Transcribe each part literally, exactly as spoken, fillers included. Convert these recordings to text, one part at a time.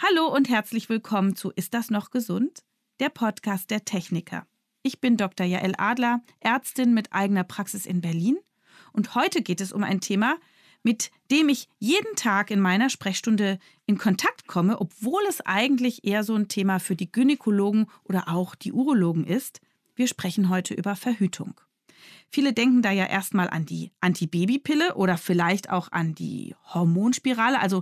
Hallo und herzlich willkommen zu Ist das noch gesund? Der Podcast der Techniker. Ich bin Doktor Jael Adler, Ärztin mit eigener Praxis in Berlin. Und heute geht es um ein Thema, mit dem ich jeden Tag in meiner Sprechstunde in Kontakt komme, obwohl es eigentlich eher so ein Thema für die Gynäkologen oder auch die Urologen ist. Wir sprechen heute über Verhütung. Viele denken da ja erstmal an die Antibabypille oder vielleicht auch an die Hormonspirale, also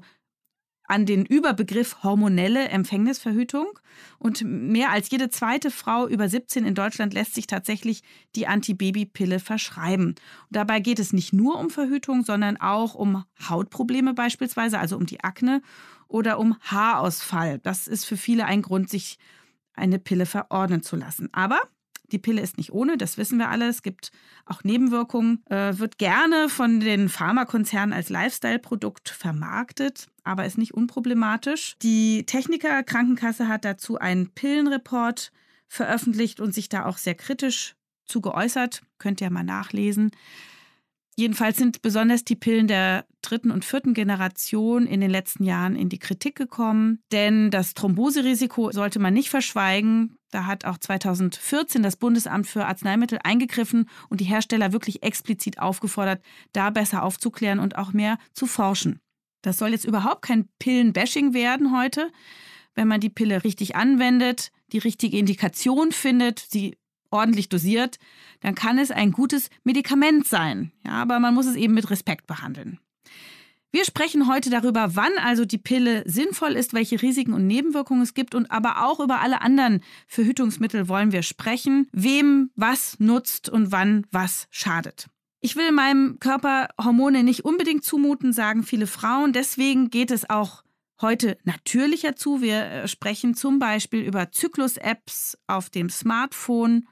an den Überbegriff hormonelle Empfängnisverhütung. Und mehr als jede zweite Frau über siebzehn in Deutschland lässt sich tatsächlich die Antibabypille verschreiben. Und dabei geht es nicht nur um Verhütung, sondern auch um Hautprobleme beispielsweise, also um die Akne oder um Haarausfall. Das ist für viele ein Grund, sich eine Pille verordnen zu lassen. Aber die Pille ist nicht ohne, das wissen wir alle. Es gibt auch Nebenwirkungen, äh, wird gerne von den Pharmakonzernen als Lifestyle-Produkt vermarktet, aber ist nicht unproblematisch. Die Techniker Krankenkasse hat dazu einen Pillenreport veröffentlicht und sich da auch sehr kritisch zu geäußert. Könnt ihr mal nachlesen. Jedenfalls sind besonders die Pillen der dritten und vierten Generation in den letzten Jahren in die Kritik gekommen. Denn das Thromboserisiko sollte man nicht verschweigen. Da hat auch zweitausendvierzehn das Bundesamt für Arzneimittel eingegriffen und die Hersteller wirklich explizit aufgefordert, da besser aufzuklären und auch mehr zu forschen. Das soll jetzt überhaupt kein Pillenbashing werden heute. Wenn man die Pille richtig anwendet, die richtige Indikation findet, sie ordentlich dosiert, dann kann es ein gutes Medikament sein. Ja, aber man muss es eben mit Respekt behandeln. Wir sprechen heute darüber, wann also die Pille sinnvoll ist, welche Risiken und Nebenwirkungen es gibt und aber auch über alle anderen Verhütungsmittel wollen wir sprechen, wem was nutzt und wann was schadet. Ich will meinem Körper Hormone nicht unbedingt zumuten, sagen viele Frauen. Deswegen geht es auch heute natürlicher zu. Wir sprechen zum Beispiel über Zyklus-Apps auf dem Smartphone,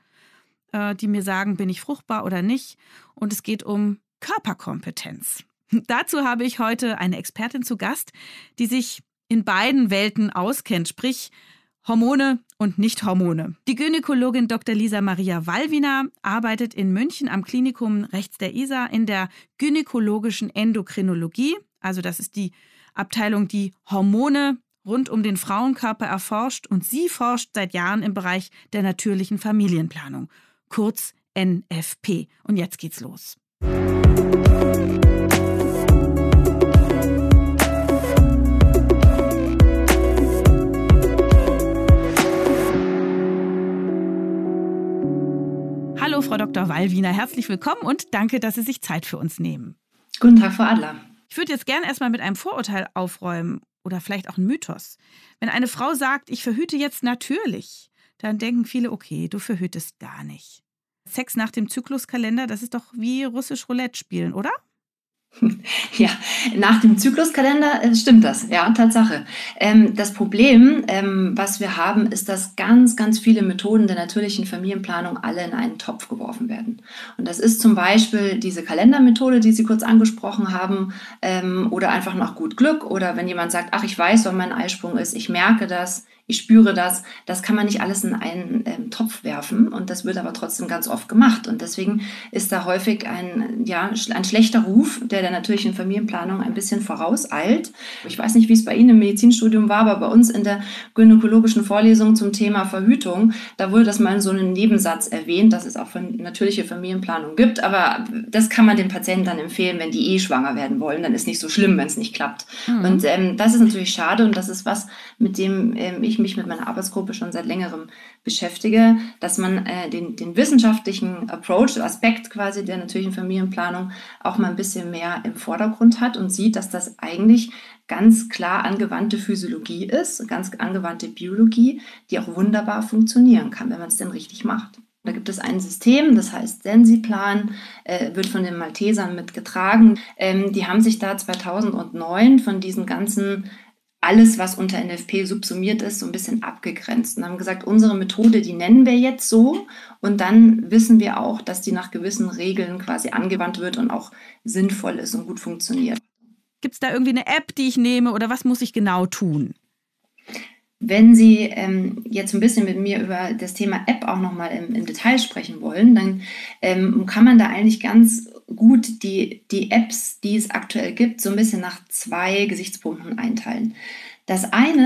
die mir sagen, bin ich fruchtbar oder nicht. Und es geht um Körperkompetenz. Dazu habe ich heute eine Expertin zu Gast, die sich in beiden Welten auskennt, sprich Hormone und Nicht-Hormone. Die Gynäkologin Doktor Lisa Maria Wallwiener arbeitet in München am Klinikum rechts der Isar in der gynäkologischen Endokrinologie. Also das ist die Abteilung, die Hormone rund um den Frauenkörper erforscht. Und sie forscht seit Jahren im Bereich der natürlichen Familienplanung. Kurz N F P. Und jetzt geht's los. Hallo, Frau Doktor Wallwiener, herzlich willkommen und danke, dass Sie sich Zeit für uns nehmen. Guten Tag, Frau Adler. Ich würde jetzt gerne erstmal mit einem Vorurteil aufräumen oder vielleicht auch einem Mythos. Wenn eine Frau sagt, ich verhüte jetzt natürlich, dann denken viele, okay, du verhütest gar nicht. Sex nach dem Zykluskalender, das ist doch wie russisch Roulette spielen, oder? Ja, nach dem Zykluskalender äh, stimmt das, ja, Tatsache. Ähm, das Problem, ähm, was wir haben, ist, dass ganz, ganz viele Methoden der natürlichen Familienplanung alle in einen Topf geworfen werden. Und das ist zum Beispiel diese Kalendermethode, die Sie kurz angesprochen haben, ähm, oder einfach nach gut Glück. Oder wenn jemand sagt, ach, ich weiß, wann mein Eisprung ist, ich merke das, ich spüre das, das kann man nicht alles in einen ähm, Topf werfen und das wird aber trotzdem ganz oft gemacht und deswegen ist da häufig ein, ja, ein schlechter Ruf, der der natürlichen Familienplanung ein bisschen vorauseilt. Ich weiß nicht, wie es bei Ihnen im Medizinstudium war, aber bei uns in der gynäkologischen Vorlesung zum Thema Verhütung, da wurde das mal in so einem Nebensatz erwähnt, dass es auch natürliche Familienplanung gibt, aber das kann man den Patienten dann empfehlen, wenn die eh schwanger werden wollen, dann ist nicht so schlimm, wenn es nicht klappt. Mhm. Und ähm, das ist natürlich schade und das ist was, mit dem ähm, ich mich mit meiner Arbeitsgruppe schon seit längerem beschäftige, dass man äh, den, den wissenschaftlichen Approach, Aspekt quasi der natürlichen Familienplanung auch mal ein bisschen mehr im Vordergrund hat und sieht, dass das eigentlich ganz klar angewandte Physiologie ist, ganz angewandte Biologie, die auch wunderbar funktionieren kann, wenn man es denn richtig macht. Da gibt es ein System, das heißt Sensiplan, äh, wird von den Maltesern mitgetragen. Ähm, die haben sich da zweitausendneun von diesen ganzen alles, was unter N F P subsumiert ist, so ein bisschen abgegrenzt und haben gesagt, unsere Methode, die nennen wir jetzt so und dann wissen wir auch, dass die nach gewissen Regeln quasi angewandt wird und auch sinnvoll ist und gut funktioniert. Gibt es da irgendwie eine App, die ich nehme oder was muss ich genau tun? Wenn Sie ähm, jetzt ein bisschen mit mir über das Thema App auch nochmal im, im Detail sprechen wollen, dann ähm, kann man da eigentlich ganz gut die, die Apps, die es aktuell gibt, so ein bisschen nach zwei Gesichtspunkten einteilen. Das eine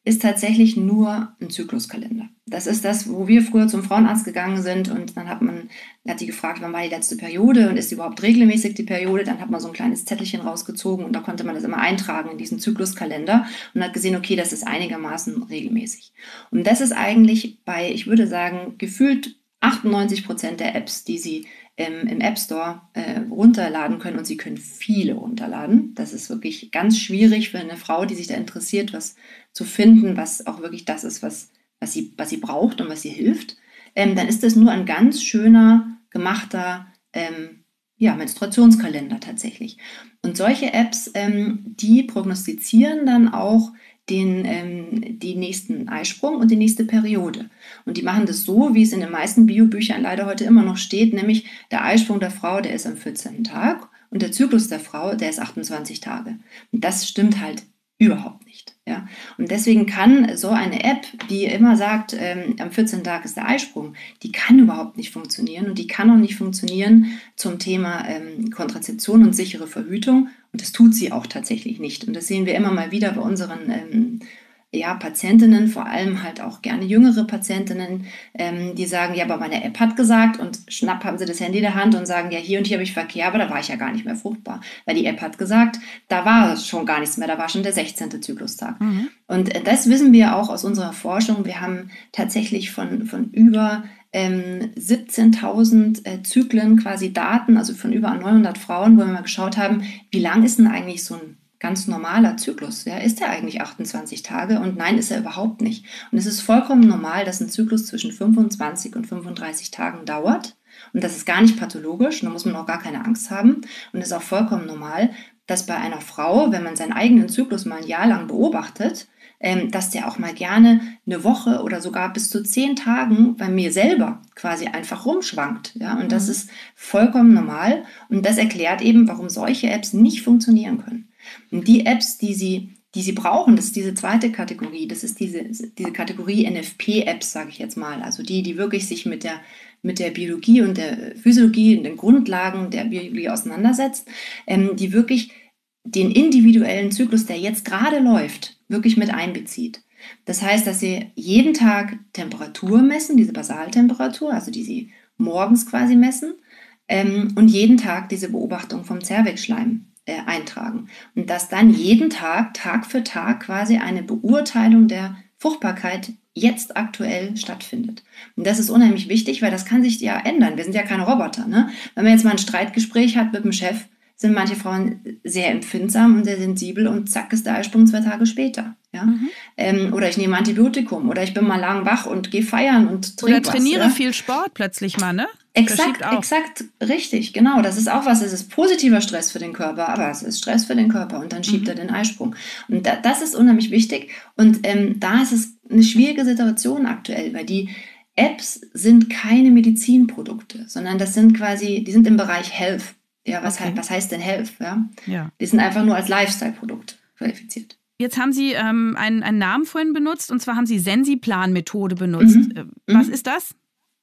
ist tatsächlich nur ein Zykluskalender. Das ist das, wo wir früher zum Frauenarzt gegangen sind und dann hat man, hat die gefragt, wann war die letzte Periode und ist sie überhaupt regelmäßig die Periode? Dann hat man so ein kleines Zettelchen rausgezogen und da konnte man das immer eintragen in diesen Zykluskalender und hat gesehen, okay, das ist einigermaßen regelmäßig. Und das ist eigentlich bei, ich würde sagen, gefühlt achtundneunzig Prozent der Apps, die Sie ähm, im App Store äh, runterladen können, und Sie können viele runterladen. Das ist wirklich ganz schwierig für eine Frau, die sich da interessiert, was zu finden, was auch wirklich das ist, was, was, sie, was sie braucht und was ihr hilft. Ähm, dann ist das nur ein ganz schöner, gemachter ähm, ja, Menstruationskalender tatsächlich. Und solche Apps, ähm, die prognostizieren dann auch den, ähm, die nächsten Eisprung und die nächste Periode. Und die machen das so, wie es in den meisten Biobüchern leider heute immer noch steht, nämlich der Eisprung der Frau, der ist am vierzehnten Tag und der Zyklus der Frau, der ist achtundzwanzig Tage. Und das stimmt halt überhaupt nicht. Ja? Und deswegen kann so eine App, die immer sagt, ähm, am vierzehnten Tag ist der Eisprung, die kann überhaupt nicht funktionieren und die kann auch nicht funktionieren zum Thema ähm, Kontrazeption und sichere Verhütung. Und das tut sie auch tatsächlich nicht. Und das sehen wir immer mal wieder bei unseren ähm, ja, Patientinnen, vor allem halt auch gerne jüngere Patientinnen, ähm, die sagen, ja, aber meine App hat gesagt, und schnapp haben sie das Handy in der Hand und sagen, ja, hier und hier habe ich Verkehr, aber da war ich ja gar nicht mehr fruchtbar. Weil die App hat gesagt, da war schon gar nichts mehr, da war schon der sechzehnte Zyklustag. Mhm. Und das wissen wir auch aus unserer Forschung. Wir haben tatsächlich von, von über ähm, siebzehntausend äh, Zyklen quasi Daten, also von über neunhundert Frauen, wo wir mal geschaut haben, wie lang ist denn eigentlich so ein ganz normaler Zyklus. Ja, ist er eigentlich achtundzwanzig Tage? Und nein, ist er überhaupt nicht. Und es ist vollkommen normal, dass ein Zyklus zwischen fünfundzwanzig und fünfunddreißig Tagen dauert. Und das ist gar nicht pathologisch, da muss man auch gar keine Angst haben. Und es ist auch vollkommen normal, dass bei einer Frau, wenn man seinen eigenen Zyklus mal ein Jahr lang beobachtet, ähm, dass der auch mal gerne eine Woche oder sogar bis zu zehn Tagen bei mir selber quasi einfach rumschwankt. Ja? Und das ist vollkommen normal. Und das erklärt eben, warum solche Apps nicht funktionieren können. Und die Apps, die Sie, die Sie brauchen, das ist diese zweite Kategorie, das ist diese, diese Kategorie N F P-Apps, sage ich jetzt mal, also die, die wirklich sich mit der, mit der Biologie und der Physiologie und den Grundlagen der Biologie auseinandersetzt, ähm, die wirklich den individuellen Zyklus, der jetzt gerade läuft, wirklich mit einbezieht. Das heißt, dass Sie jeden Tag Temperatur messen, diese Basaltemperatur, also die Sie morgens quasi messen, ähm, und jeden Tag diese Beobachtung vom Zervixschleim Äh, eintragen. Und dass dann jeden Tag, Tag für Tag quasi eine Beurteilung der Fruchtbarkeit jetzt aktuell stattfindet. Und das ist unheimlich wichtig, weil das kann sich ja ändern. Wir sind ja keine Roboter. Ne? Wenn man jetzt mal ein Streitgespräch hat mit dem Chef, sind manche Frauen sehr empfindsam und sehr sensibel und zack ist der Eisprung zwei Tage später. Ja? Mhm. Ähm, oder ich nehme Antibiotikum oder ich bin mal lang wach und gehe feiern und trinke Oder trainiere was, ja? viel Sport plötzlich mal, ne? Exakt, exakt, richtig, genau. Das ist auch was, es ist positiver Stress für den Körper, aber es ist Stress für den Körper und dann schiebt mhm. er den Eisprung. Und da, das ist unheimlich wichtig und ähm, da ist es eine schwierige Situation aktuell, weil die Apps sind keine Medizinprodukte, sondern das sind quasi, die sind im Bereich Health. Ja, was, okay. he- was heißt denn Health? Ja? Ja. Die sind einfach nur als Lifestyle-Produkt qualifiziert. Jetzt haben Sie ähm, einen, einen Namen vorhin benutzt, und zwar haben Sie Sensiplan-Methode benutzt. Mhm. Was mhm. ist das?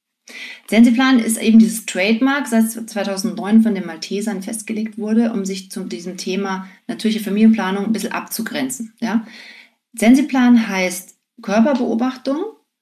Sensiplan ist eben dieses Trademark, seit zweitausendneun von den Maltesern festgelegt wurde, um sich zu diesem Thema natürliche Familienplanung ein bisschen abzugrenzen. Ja? Sensiplan heißt Körperbeobachtung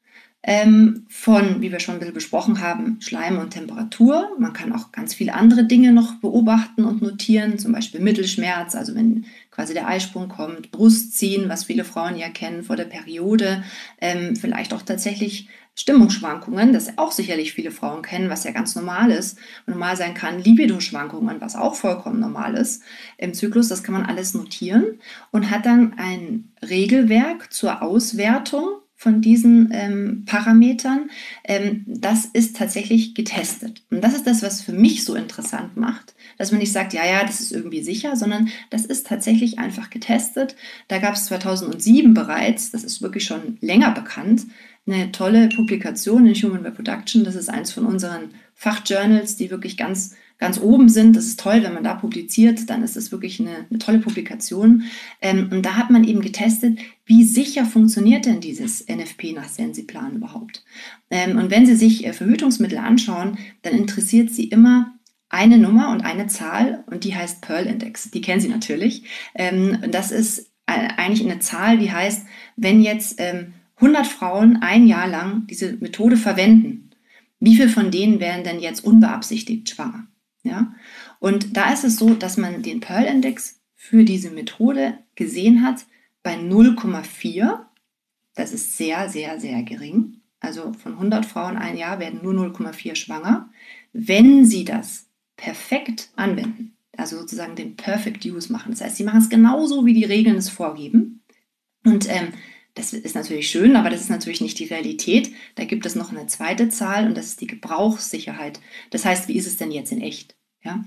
ähm, von, wie wir schon ein bisschen besprochen haben, Schleim und Temperatur. Man kann auch ganz viele andere Dinge noch beobachten und notieren, zum Beispiel Mittelschmerz, also wenn quasi der Eisprung kommt, Brustziehen, was viele Frauen ja kennen vor der Periode, ähm, vielleicht auch tatsächlich Stimmungsschwankungen, das auch sicherlich viele Frauen kennen, was ja ganz normal ist, normal sein kann, Libido-Schwankungen, was auch vollkommen normal ist im Zyklus, das kann man alles notieren und hat dann ein Regelwerk zur Auswertung von diesen ähm, Parametern. Ähm, das ist tatsächlich getestet. Und das ist das, was für mich so interessant macht, dass man nicht sagt, ja, ja, das ist irgendwie sicher, sondern das ist tatsächlich einfach getestet. Da gab es zweitausendsieben bereits, das ist wirklich schon länger bekannt, eine tolle Publikation in Human Reproduction. Das ist eins von unseren Fachjournals, die wirklich ganz, ganz oben sind. Das ist toll, wenn man da publiziert, dann ist das wirklich eine, eine tolle Publikation. Ähm, und da hat man eben getestet, wie sicher funktioniert denn dieses N F P nach Sensiplan überhaupt. Ähm, und wenn Sie sich äh, Verhütungsmittel anschauen, dann interessiert Sie immer eine Nummer und eine Zahl und die heißt Pearl Index. Die kennen Sie natürlich. Ähm, das ist eigentlich eine Zahl, die heißt, wenn jetzt ähm, hundert Frauen ein Jahr lang diese Methode verwenden, wie viele von denen wären denn jetzt unbeabsichtigt schwanger? Ja? Und da ist es so, dass man den Pearl-Index für diese Methode gesehen hat bei null Komma vier. Das ist sehr, sehr, sehr gering. Also von hundert Frauen ein Jahr werden nur null Komma vier schwanger, wenn sie das perfekt anwenden. Also sozusagen den Perfect Use machen. Das heißt, sie machen es genauso, wie die Regeln es vorgeben. Und ähm, das ist natürlich schön, aber das ist natürlich nicht die Realität. Da gibt es noch eine zweite Zahl und das ist die Gebrauchssicherheit. Das heißt, wie ist es denn jetzt in echt? Ja?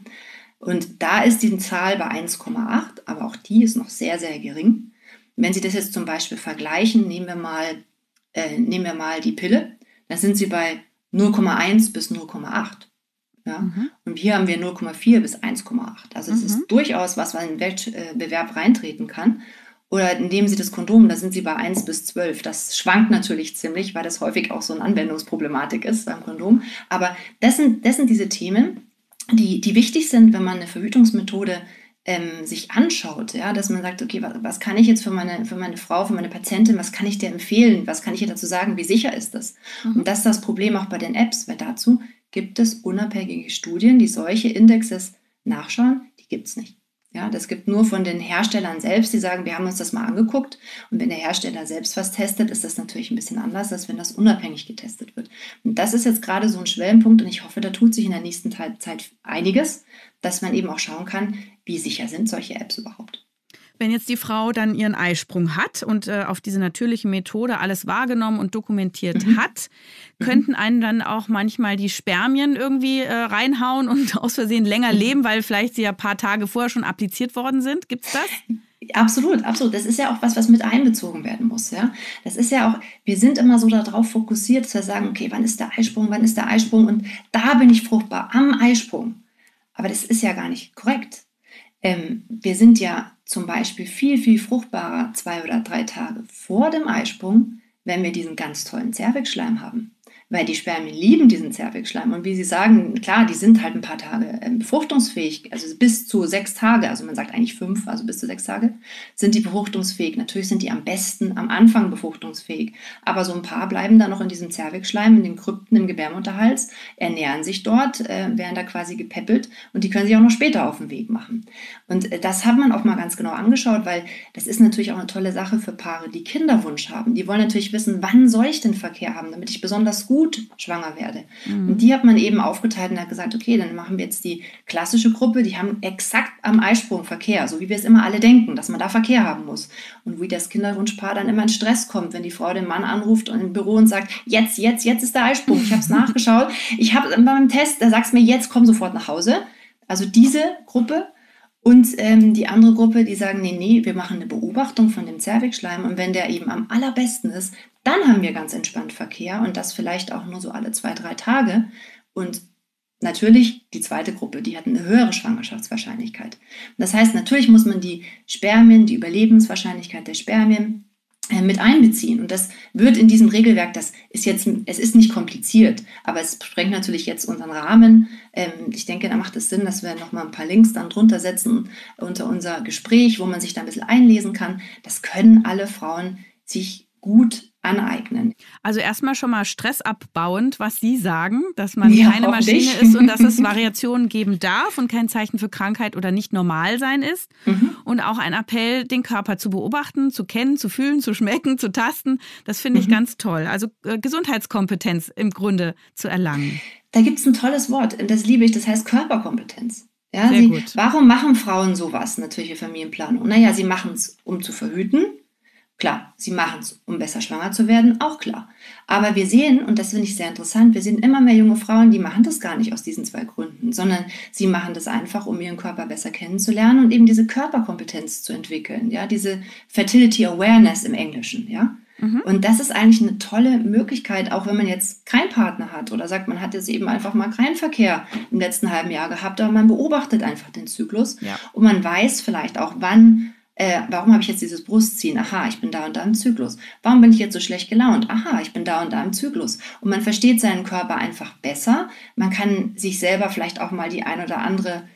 Und da ist die Zahl bei eins Komma acht, aber auch die ist noch sehr, sehr gering. Wenn Sie das jetzt zum Beispiel vergleichen, nehmen wir mal, äh, nehmen wir mal die Pille, dann sind Sie bei null Komma eins bis null Komma acht. Ja? Mhm. Und hier haben wir null Komma vier bis eins Komma acht. Also es mhm. ist durchaus was, was in den Wettbewerb reintreten kann. Oder nehmen Sie das Kondom, da sind Sie bei eins bis zwölf. Das schwankt natürlich ziemlich, weil das häufig auch so eine Anwendungsproblematik ist beim Kondom. Aber das sind, das sind diese Themen, die, die wichtig sind, wenn man eine Verhütungsmethode ähm, sich anschaut. Ja? Dass man sagt, okay, was, was kann ich jetzt für meine, für meine Frau, für meine Patientin, was kann ich dir empfehlen? Was kann ich ihr dazu sagen? Wie sicher ist das? Mhm. Und das ist das Problem auch bei den Apps, weil dazu gibt es unabhängige Studien, die solche Indexes nachschauen. Die gibt es nicht. Ja, das gibt nur von den Herstellern selbst, die sagen, wir haben uns das mal angeguckt. Und wenn der Hersteller selbst was testet, ist das natürlich ein bisschen anders, als wenn das unabhängig getestet wird. Und das ist jetzt gerade so ein Schwellenpunkt und ich hoffe, da tut sich in der nächsten Zeit einiges, dass man eben auch schauen kann, wie sicher sind solche Apps überhaupt. Wenn jetzt die Frau dann ihren Eisprung hat und äh, auf diese natürliche Methode alles wahrgenommen und dokumentiert mhm. hat, könnten einen dann auch manchmal die Spermien irgendwie äh, reinhauen und aus Versehen länger leben, weil vielleicht sie ja ein paar Tage vorher schon appliziert worden sind? Gibt's das? Absolut, absolut. Das ist ja auch was, was mit einbezogen werden muss. Ja? Das ist ja auch, wir sind immer so darauf fokussiert, dass wir sagen, okay, wann ist der Eisprung, wann ist der Eisprung und da bin ich fruchtbar, am Eisprung. Aber das ist ja gar nicht korrekt. Ähm, wir sind ja zum Beispiel viel, viel fruchtbarer zwei oder drei Tage vor dem Eisprung, wenn wir diesen ganz tollen Zervixschleim haben. Weil die Spermien lieben diesen Zervixschleim. Und wie Sie sagen, klar, die sind halt ein paar Tage ähm, befruchtungsfähig, also bis zu sechs Tage, also man sagt eigentlich fünf, also bis zu sechs Tage, sind die befruchtungsfähig. Natürlich sind die am besten am Anfang befruchtungsfähig. Aber so ein paar bleiben dann noch in diesem Zervixschleim, in den Krypten im Gebärmutterhals, ernähren sich dort, äh, werden da quasi gepäppelt und die können sich auch noch später auf den Weg machen. Und äh, das hat man auch mal ganz genau angeschaut, weil das ist natürlich auch eine tolle Sache für Paare, die Kinderwunsch haben. Die wollen natürlich wissen, wann soll ich den Verkehr haben, damit ich besonders gut schwanger werde. Mhm. Und die hat man eben aufgeteilt und hat gesagt, okay, dann machen wir jetzt die klassische Gruppe, die haben exakt am Eisprung Verkehr, so wie wir es immer alle denken, dass man da Verkehr haben muss. Und wie das Kinderwunschpaar dann immer in Stress kommt, wenn die Frau den Mann anruft und im Büro und sagt, jetzt, jetzt, jetzt ist der Eisprung. Ich habe es nachgeschaut. Ich habe beim Test, da sagst du mir, jetzt komm sofort nach Hause. Also diese Gruppe. Und ähm, die andere Gruppe, die sagen, nee, nee, wir machen eine Beobachtung von dem Zervixschleim und wenn der eben am allerbesten ist, dann haben wir ganz entspannt Verkehr und das vielleicht auch nur so alle zwei, drei Tage. Und natürlich die zweite Gruppe, die hat eine höhere Schwangerschaftswahrscheinlichkeit. Das heißt, natürlich muss man die Spermien, die Überlebenswahrscheinlichkeit der Spermien äh, mit einbeziehen. Und das wird in diesem Regelwerk, das ist jetzt, es ist nicht kompliziert, aber es sprengt natürlich jetzt unseren Rahmen. Ähm, ich denke, da macht es Sinn, dass wir nochmal ein paar Links dann drunter setzen unter unser Gespräch, wo man sich da ein bisschen einlesen kann. Das können alle Frauen sich gut aneignen. Also erstmal schon mal stressabbauend, was Sie sagen, dass man ja, keine Maschine ist und dass es Variationen geben darf und kein Zeichen für Krankheit oder nicht normal sein ist. Mhm. Und auch ein Appell, den Körper zu beobachten, zu kennen, zu fühlen, zu schmecken, zu tasten. Das finde ich mhm. ganz toll. Also äh, Gesundheitskompetenz im Grunde zu erlangen. Da gibt es ein tolles Wort, das liebe ich, das heißt Körperkompetenz. Ja, Sehr sie, gut. Warum machen Frauen sowas, natürliche Familienplanung? Naja, sie machen es, um zu verhüten. Klar, sie machen es, um besser schwanger zu werden, auch klar. Aber wir sehen, und das finde ich sehr interessant, wir sehen immer mehr junge Frauen, die machen das gar nicht aus diesen zwei Gründen, sondern sie machen das einfach, um ihren Körper besser kennenzulernen und eben diese Körperkompetenz zu entwickeln, ja, diese Fertility Awareness im Englischen, ja. Mhm. Und das ist eigentlich eine tolle Möglichkeit, auch wenn man jetzt keinen Partner hat oder sagt, man hat jetzt eben einfach mal keinen Verkehr im letzten halben Jahr gehabt, aber man beobachtet einfach den Zyklus ja. und man weiß vielleicht auch, wann Äh, warum habe ich jetzt dieses Brustziehen? Aha, ich bin da und da im Zyklus. Warum bin ich jetzt so schlecht gelaunt? Aha, ich bin da und da im Zyklus. Und man versteht seinen Körper einfach besser. Man kann sich selber vielleicht auch mal die ein oder andere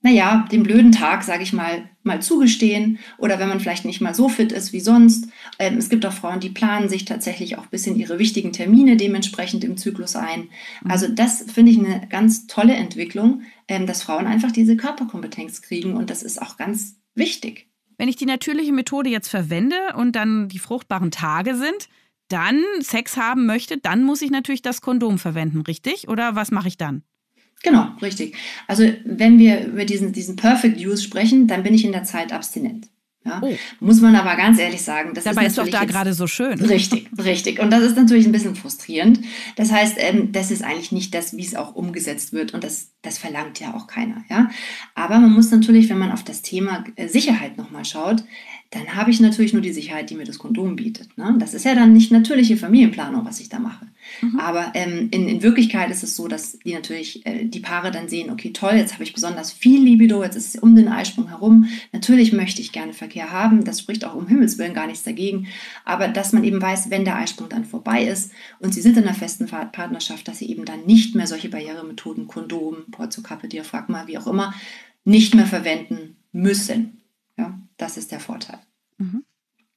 naja, den blöden Tag, sage ich mal, mal zugestehen oder wenn man vielleicht nicht mal so fit ist wie sonst. Ähm, es gibt auch Frauen, die planen sich tatsächlich auch ein bisschen ihre wichtigen Termine dementsprechend im Zyklus ein. Also das finde ich eine ganz tolle Entwicklung, ähm, dass Frauen einfach diese Körperkompetenz kriegen und das ist auch ganz wichtig. Wenn ich die natürliche Methode jetzt verwende und dann die fruchtbaren Tage sind, dann Sex haben möchte, dann muss ich natürlich das Kondom verwenden, richtig? Oder was mache ich dann? Genau, richtig. Also wenn wir über diesen, diesen Perfect Use sprechen, dann bin ich in der Zeit abstinent. Ja? Oh. Muss man aber ganz ehrlich sagen, das Dabei ist ist doch da jetzt gerade so schön. Richtig, richtig. Und das ist natürlich ein bisschen frustrierend. Das heißt, ähm, das ist eigentlich nicht das, wie es auch umgesetzt wird. Und das, das verlangt ja auch keiner. Ja? Aber man muss natürlich, wenn man auf das Thema äh, Sicherheit nochmal schaut, dann habe ich natürlich nur die Sicherheit, die mir das Kondom bietet. Ne? Das ist ja dann nicht natürliche Familienplanung, was ich da mache. Mhm. Aber ähm, in, in Wirklichkeit ist es so, dass die natürlich äh, die Paare dann sehen, okay, toll, jetzt habe ich besonders viel Libido, jetzt ist es um den Eisprung herum. Natürlich möchte ich gerne Verkehr haben, das spricht auch um Himmels Willen gar nichts dagegen. Aber dass man eben weiß, wenn der Eisprung dann vorbei ist und sie sind in einer festen Partnerschaft, dass sie eben dann nicht mehr solche Barrieremethoden, Kondom, Porzokappe, Diaphragma, wie auch immer, nicht mehr verwenden müssen. Ja, das ist der Vorteil. Mhm.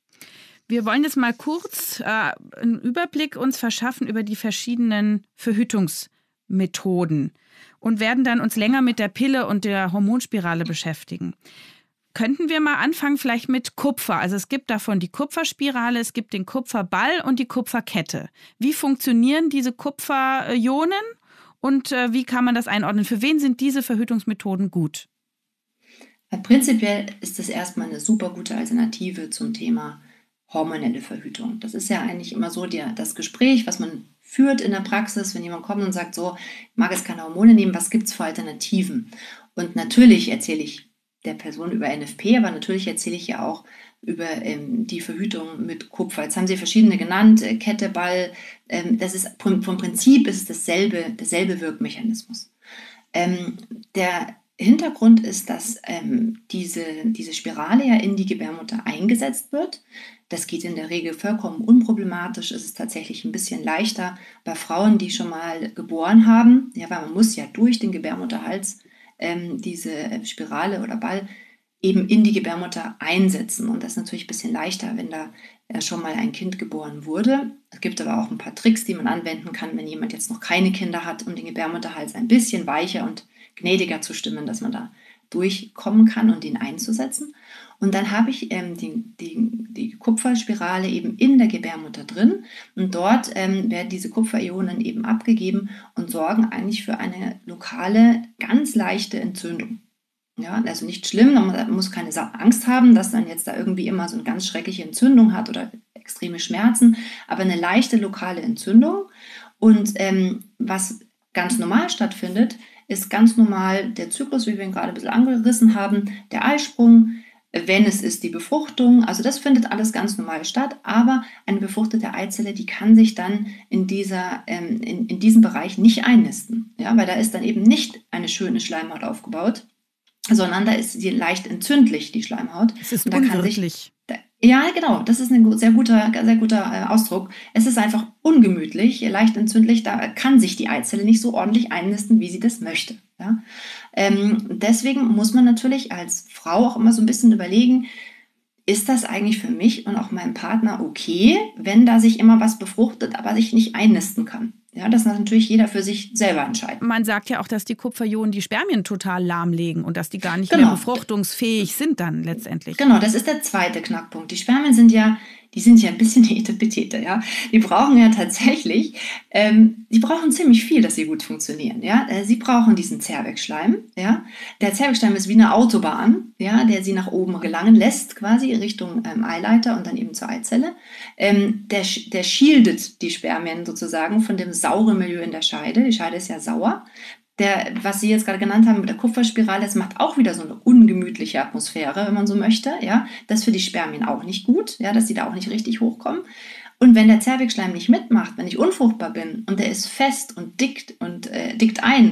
Wir wollen jetzt mal kurz äh, einen Überblick uns verschaffen über die verschiedenen Verhütungsmethoden und werden dann uns länger mit der Pille und der Hormonspirale beschäftigen. Könnten wir mal anfangen vielleicht mit Kupfer? Also es gibt davon die Kupferspirale, es gibt den Kupferball und die Kupferkette. Wie funktionieren diese Kupferionen und äh, wie kann man das einordnen? Für wen sind diese Verhütungsmethoden gut? Prinzipiell ist es erstmal eine super gute Alternative zum Thema hormonelle Verhütung. Das ist ja eigentlich immer so die, das Gespräch, was man führt in der Praxis, wenn jemand kommt und sagt, so, ich mag jetzt keine Hormone nehmen, was gibt es für Alternativen? Und natürlich erzähle ich der Person über N F P, aber natürlich erzähle ich ja auch über ähm, die Verhütung mit Kupfer. Jetzt haben Sie verschiedene genannt, äh, Kette, Ball. Ähm, das ist vom, vom Prinzip ist es dasselbe, derselbe Wirkmechanismus. Ähm, der Hintergrund ist, dass ähm, diese, diese Spirale ja in die Gebärmutter eingesetzt wird. Das geht in der Regel vollkommen unproblematisch. Es ist tatsächlich ein bisschen leichter bei Frauen, die schon mal geboren haben. Ja, weil man muss ja durch den Gebärmutterhals ähm, diese Spirale oder Ball eben in die Gebärmutter einsetzen. Und das ist natürlich ein bisschen leichter, wenn da äh, schon mal ein Kind geboren wurde. Es gibt aber auch ein paar Tricks, die man anwenden kann, wenn jemand jetzt noch keine Kinder hat, um den Gebärmutterhals ein bisschen weicher und gnädiger zu stimmen, dass man da durchkommen kann und ihn einzusetzen. Und dann habe ich ähm, die, die, die Kupferspirale eben in der Gebärmutter drin und dort ähm, werden diese Kupferionen eben abgegeben und sorgen eigentlich für eine lokale, ganz leichte Entzündung. Ja, also nicht schlimm, man muss keine Angst haben, dass dann jetzt da irgendwie immer so eine ganz schreckliche Entzündung hat oder extreme Schmerzen, aber eine leichte lokale Entzündung. Und ähm, was ganz normal stattfindet, ist ganz normal der Zyklus, wie wir ihn gerade ein bisschen angerissen haben, der Eisprung, wenn es ist die Befruchtung, also das findet alles ganz normal statt, aber eine befruchtete Eizelle, die kann sich dann in, dieser, ähm, in, in diesem Bereich nicht einnisten, ja, weil da ist dann eben nicht eine schöne Schleimhaut aufgebaut, sondern da ist sie leicht entzündlich, die Schleimhaut. Es ist und da unwirklich. Kann sich, da, ja, genau, das ist ein sehr guter, sehr guter äh, Ausdruck. Es ist einfach ungemütlich, leicht entzündlich, da kann sich die Eizelle nicht so ordentlich einnisten, wie sie das möchte. Ja? Ähm, deswegen muss man natürlich als Frau auch immer so ein bisschen überlegen, ist das eigentlich für mich und auch meinen Partner okay, wenn da sich immer was befruchtet, aber sich nicht einnisten kann? Ja, das muss natürlich jeder für sich selber entscheiden. Man sagt ja auch, dass die Kupferionen die Spermien total lahmlegen und dass die gar nicht genau. mehr befruchtungsfähig sind dann letztendlich. Genau, das ist der zweite Knackpunkt. Die Spermien sind ja, die sind ja ein bisschen Etepetete, ja. Die brauchen ja tatsächlich, ähm, die brauchen ziemlich viel, dass sie gut funktionieren, ja. Sie brauchen diesen Zervixschleim, ja. Der Zervixschleim ist wie eine Autobahn, ja, der sie nach oben gelangen lässt, quasi Richtung ähm, Eileiter und dann eben zur Eizelle. Ähm, der, der shieldet die Spermien sozusagen von dem sauren Milieu in der Scheide. Die Scheide ist ja sauer. Der, was Sie jetzt gerade genannt haben mit der Kupferspirale, das macht auch wieder so eine ungemütliche Atmosphäre, wenn man so möchte. Ja? Das ist für die Spermien auch nicht gut, ja? Dass die da auch nicht richtig hochkommen. Und wenn der Zervixschleim nicht mitmacht, wenn ich unfruchtbar bin und der ist fest und dickt und äh, dickt ein,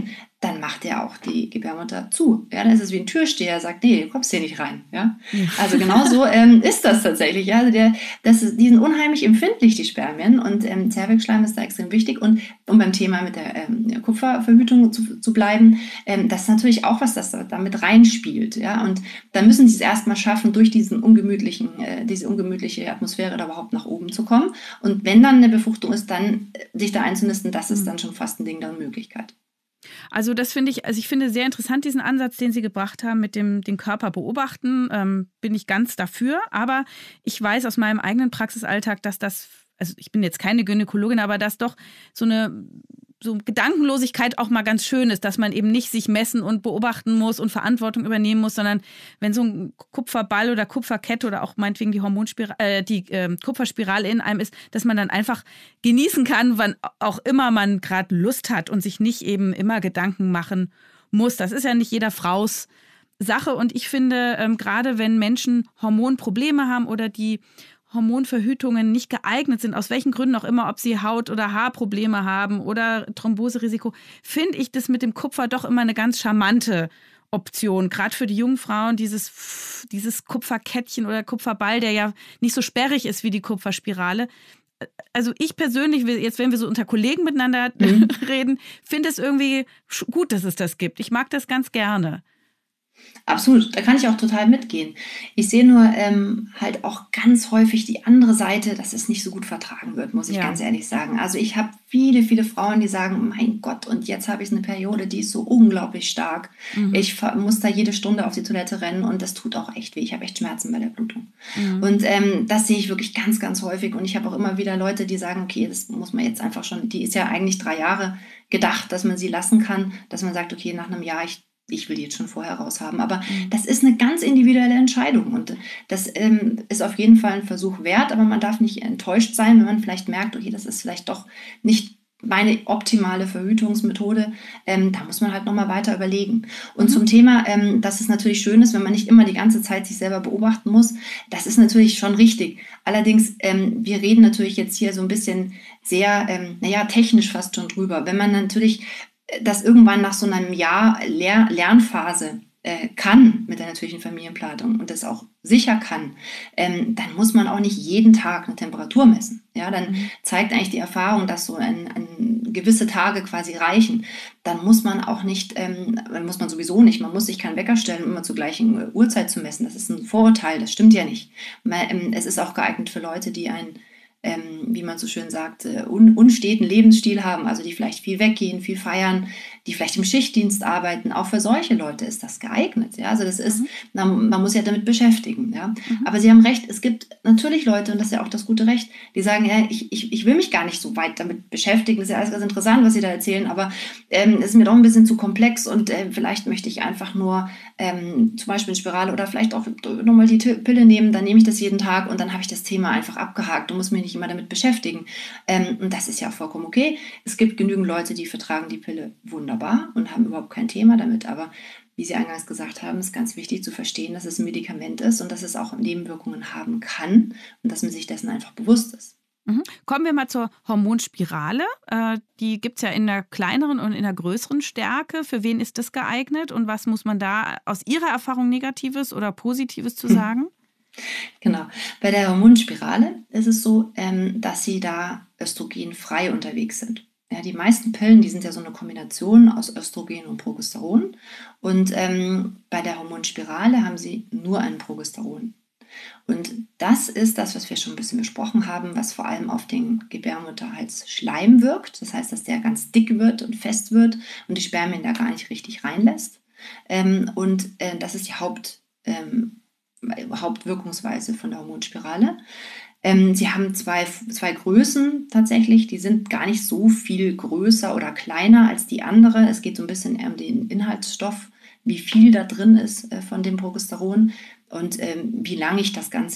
dann macht er auch die Gebärmutter zu. Ja, dann ist es wie ein Türsteher, sagt, nee, du kommst hier nicht rein. Ja? Ja. Also genau so ähm, ist das tatsächlich. Ja? Also der, das ist, die sind unheimlich empfindlich, die Spermien, und ähm, Zervixschleim ist da extrem wichtig. Und um beim Thema mit der ähm, Kupferverhütung zu, zu bleiben, ähm, das ist natürlich auch was, das da mit reinspielt. Ja? Und dann müssen sie es erstmal schaffen, durch diesen ungemütlichen, äh, diese ungemütliche Atmosphäre da überhaupt nach oben zu kommen. Und wenn dann eine Befruchtung ist, dann äh, sich da einzunisten, das ist dann schon fast ein Ding der Unmöglichkeit. Also das finde ich, also ich finde sehr interessant, diesen Ansatz, den Sie gebracht haben mit dem den Körper beobachten, ähm, bin ich ganz dafür. Aber ich weiß aus meinem eigenen Praxisalltag, dass das, also ich bin jetzt keine Gynäkologin, aber dass doch so eine so Gedankenlosigkeit auch mal ganz schön ist, dass man eben nicht sich messen und beobachten muss und Verantwortung übernehmen muss, sondern wenn so ein Kupferball oder Kupferkette oder auch meinetwegen die Hormonspirale, äh, die äh, Kupferspirale in einem ist, dass man dann einfach genießen kann, wann auch immer man gerade Lust hat und sich nicht eben immer Gedanken machen muss. Das ist ja nicht jeder Fraus Sache, und ich finde, ähm, gerade wenn Menschen Hormonprobleme haben oder die Hormonverhütungen nicht geeignet sind, aus welchen Gründen auch immer, ob sie Haut- oder Haarprobleme haben oder Thromboserisiko, finde ich das mit dem Kupfer doch immer eine ganz charmante Option. Gerade für die jungen Frauen, dieses, dieses Kupferkettchen oder Kupferball, der ja nicht so sperrig ist wie die Kupferspirale. Also ich persönlich, jetzt wenn wir so unter Kollegen miteinander mhm. reden, finde es irgendwie gut, dass es das gibt. Ich mag das ganz gerne. Absolut, da kann ich auch total mitgehen. Ich sehe nur ähm, halt auch ganz häufig die andere Seite, dass es nicht so gut vertragen wird, muss ich ja. ganz ehrlich sagen. Also ich habe viele, viele Frauen, die sagen, mein Gott, und jetzt habe ich eine Periode, die ist so unglaublich stark. Mhm. Ich muss da jede Stunde auf die Toilette rennen und das tut auch echt weh. Ich habe echt Schmerzen bei der Blutung. Mhm. Und ähm, das sehe ich wirklich ganz, ganz häufig. Und ich habe auch immer wieder Leute, die sagen, okay, das muss man jetzt einfach schon, die ist ja eigentlich drei Jahre gedacht, dass man sie lassen kann, dass man sagt, okay, nach einem Jahr, ich ich will die jetzt schon vorher raus haben. Aber mhm. das ist eine ganz individuelle Entscheidung und das ähm, ist auf jeden Fall ein Versuch wert, aber man darf nicht enttäuscht sein, wenn man vielleicht merkt, okay, das ist vielleicht doch nicht meine optimale Verhütungsmethode. Ähm, da muss man halt nochmal weiter überlegen. Und mhm. zum Thema, ähm, dass es natürlich schön ist, wenn man nicht immer die ganze Zeit sich selber beobachten muss, das ist natürlich schon richtig. Allerdings, ähm, wir reden natürlich jetzt hier so ein bisschen sehr, ähm, naja, technisch fast schon drüber. Wenn man natürlich das irgendwann nach so einem Jahr Lehr- Lernphase äh, kann mit der natürlichen Familienplanung und das auch sicher kann, ähm, dann muss man auch nicht jeden Tag eine Temperatur messen. Ja, dann mhm. zeigt eigentlich die Erfahrung, dass so ein, ein gewisse Tage quasi reichen. Dann muss man auch nicht, ähm, muss man sowieso nicht, man muss sich keinen Wecker stellen, um immer zur gleichen Uhrzeit zu messen. Das ist ein Vorurteil, das stimmt ja nicht. Man, ähm, es ist auch geeignet für Leute, die ein Ähm, wie man so schön sagt, äh, un- unsteten Lebensstil haben, also die vielleicht viel weggehen, viel feiern, die vielleicht im Schichtdienst arbeiten. Auch für solche Leute ist das geeignet. Ja? Also das ist, mhm. man, man muss sich ja damit beschäftigen. Ja? Mhm. Aber Sie haben recht, es gibt natürlich Leute, und das ist ja auch das gute Recht, die sagen, ja, ich, ich, ich will mich gar nicht so weit damit beschäftigen. Das ist ja alles ganz interessant, was Sie da erzählen, aber ähm, es ist mir doch ein bisschen zu komplex und äh, vielleicht möchte ich einfach nur ähm, zum Beispiel eine Spirale oder vielleicht auch nochmal die Pille nehmen, dann nehme ich das jeden Tag und dann habe ich das Thema einfach abgehakt und muss mich nicht immer damit beschäftigen. Ähm, und das ist ja auch vollkommen okay. Es gibt genügend Leute, die vertragen die Pille wunderbar und haben überhaupt kein Thema damit. Aber wie Sie eingangs gesagt haben, ist ganz wichtig zu verstehen, dass es ein Medikament ist und dass es auch Nebenwirkungen haben kann und dass man sich dessen einfach bewusst ist. Mhm. Kommen wir mal zur Hormonspirale. Äh, die gibt es ja in der kleineren und in der größeren Stärke. Für wen ist das geeignet und was muss man da aus Ihrer Erfahrung Negatives oder Positives zu sagen? Genau. Bei der Hormonspirale ist es so, ähm, dass sie da östrogenfrei unterwegs sind. Ja, die meisten Pillen, die sind ja so eine Kombination aus Östrogen und Progesteron. Und ähm, bei der Hormonspirale haben sie nur ein Progesteron. Und das ist das, was wir schon ein bisschen besprochen haben, was vor allem auf den Gebärmutterhalsschleim wirkt. Das heißt, dass der ganz dick wird und fest wird und die Spermien da gar nicht richtig reinlässt. Ähm, und äh, das ist die Haupt ähm, Hauptwirkungsweise von der Hormonspirale. Ähm, sie haben zwei, zwei Größen tatsächlich, die sind gar nicht so viel größer oder kleiner als die andere. Es geht so ein bisschen um den Inhaltsstoff, wie viel da drin ist äh, von dem Progesteron und ähm, wie lange ich das Ganze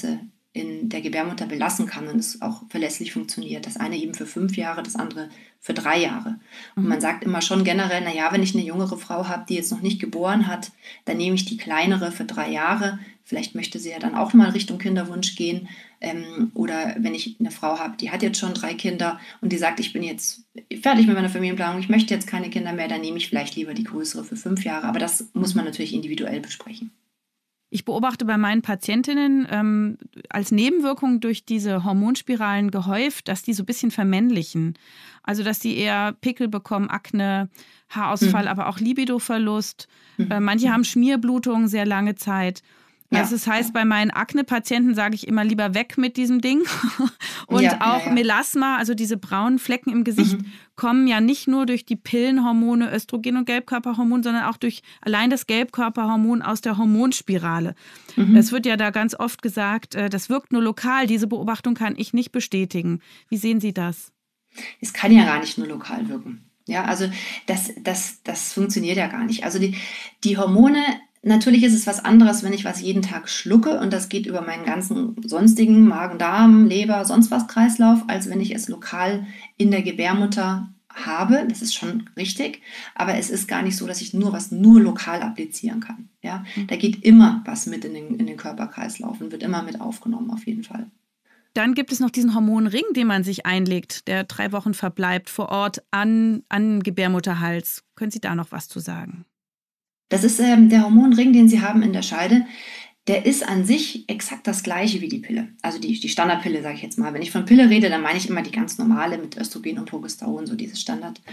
in der Gebärmutter belassen kann und es auch verlässlich funktioniert. Das eine eben für fünf Jahre, das andere für drei Jahre. Und man sagt immer schon generell, naja, wenn ich eine jüngere Frau habe, die jetzt noch nicht geboren hat, dann nehme ich die kleinere für drei Jahre. Vielleicht möchte sie ja dann auch mal Richtung Kinderwunsch gehen. Ähm, oder wenn ich eine Frau habe, die hat jetzt schon drei Kinder und die sagt, ich bin jetzt fertig mit meiner Familienplanung, ich möchte jetzt keine Kinder mehr, dann nehme ich vielleicht lieber die größere für fünf Jahre. Aber das muss man natürlich individuell besprechen. Ich beobachte bei meinen Patientinnen ähm, als Nebenwirkung durch diese Hormonspiralen gehäuft, dass die so ein bisschen vermännlichen. Also dass die eher Pickel bekommen, Akne, Haarausfall, mhm. aber auch Libidoverlust. Mhm. Äh, manche haben Schmierblutungen sehr lange Zeit. Ja, also das heißt, ja. bei meinen Akne-Patienten sage ich immer lieber weg mit diesem Ding. Und ja, auch ja, ja. Melasma, also diese braunen Flecken im Gesicht, mhm. kommen ja nicht nur durch die Pillenhormone, Östrogen- und Gelbkörperhormon, sondern auch durch allein das Gelbkörperhormon aus der Hormonspirale. Mhm. Es wird ja da ganz oft gesagt, das wirkt nur lokal. Diese Beobachtung kann ich nicht bestätigen. Wie sehen Sie das? Es kann ja gar nicht nur lokal wirken. Ja, also das, das, das funktioniert ja gar nicht. Also die, die Hormone... Natürlich ist es was anderes, wenn ich was jeden Tag schlucke und das geht über meinen ganzen sonstigen Magen, Darm, Leber, sonst was Kreislauf, als wenn ich es lokal in der Gebärmutter habe. Das ist schon richtig, aber es ist gar nicht so, dass ich nur was nur lokal applizieren kann. Ja? Da geht immer was mit in den, in den Körperkreislauf und wird immer mit aufgenommen auf jeden Fall. Dann gibt es noch diesen Hormonring, den man sich einlegt, der drei Wochen verbleibt vor Ort an, an Gebärmutterhals. Können Sie da noch was zu sagen? Das ist ähm, der Hormonring, den Sie haben in der Scheide. Der ist an sich exakt das gleiche wie die Pille. Also die, die Standardpille, sage ich jetzt mal. Wenn ich von Pille rede, dann meine ich immer die ganz normale mit Östrogen und Progesteron, so diese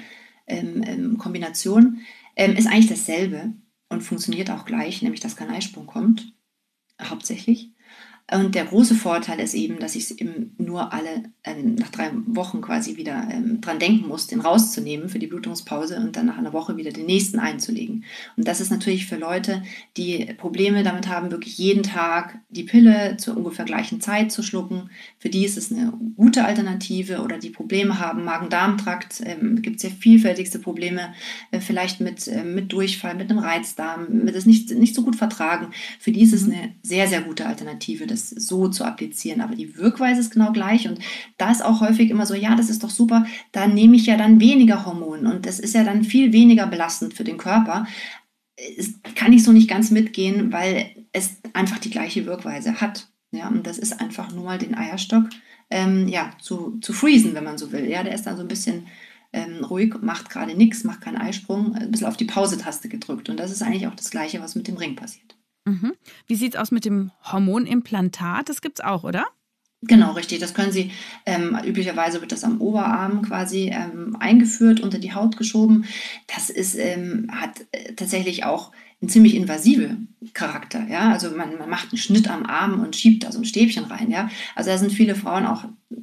Standard-Kombination. Ähm, ähm, ist eigentlich dasselbe und funktioniert auch gleich, nämlich dass kein Eisprung kommt, hauptsächlich. Und der große Vorteil ist eben, dass ich es eben nur alle ähm, nach drei Wochen quasi wieder ähm, dran denken muss, den rauszunehmen für die Blutungspause und dann nach einer Woche wieder den nächsten einzulegen. Und das ist natürlich für Leute, die Probleme damit haben, wirklich jeden Tag die Pille zur ungefähr gleichen Zeit zu schlucken. Für die ist es eine gute Alternative, oder die Probleme haben, Magen-Darm-Trakt, ähm, gibt es ja vielfältigste Probleme, äh, vielleicht mit, äh, mit Durchfall, mit einem Reizdarm, mit es nicht, nicht so gut vertragen. Für die ist es eine sehr, sehr gute Alternative, das so zu applizieren, aber die Wirkweise ist genau gleich und da ist auch häufig immer so, ja, das ist doch super, da nehme ich ja dann weniger Hormone und das ist ja dann viel weniger belastend für den Körper. Das kann ich so nicht ganz mitgehen, weil es einfach die gleiche Wirkweise hat. Ja, und das ist einfach nur mal den Eierstock ähm, ja, zu, zu freezen, wenn man so will. Ja, der ist dann so ein bisschen ähm, ruhig, macht gerade nichts, macht keinen Eisprung, ein bisschen auf die Pause-Taste gedrückt und das ist eigentlich auch das Gleiche, was mit dem Ring passiert. Mhm. Wie sieht es aus mit dem Hormonimplantat? Das gibt es auch, oder? Genau, richtig. Das können Sie, ähm, üblicherweise wird das am Oberarm quasi ähm, eingeführt, unter die Haut geschoben. Das ist, ähm, hat äh, tatsächlich auch einen ziemlich invasiven Charakter. Ja? Also man, man macht einen Schnitt am Arm und schiebt da so ein Stäbchen rein. Ja? Also da sind viele Frauen auch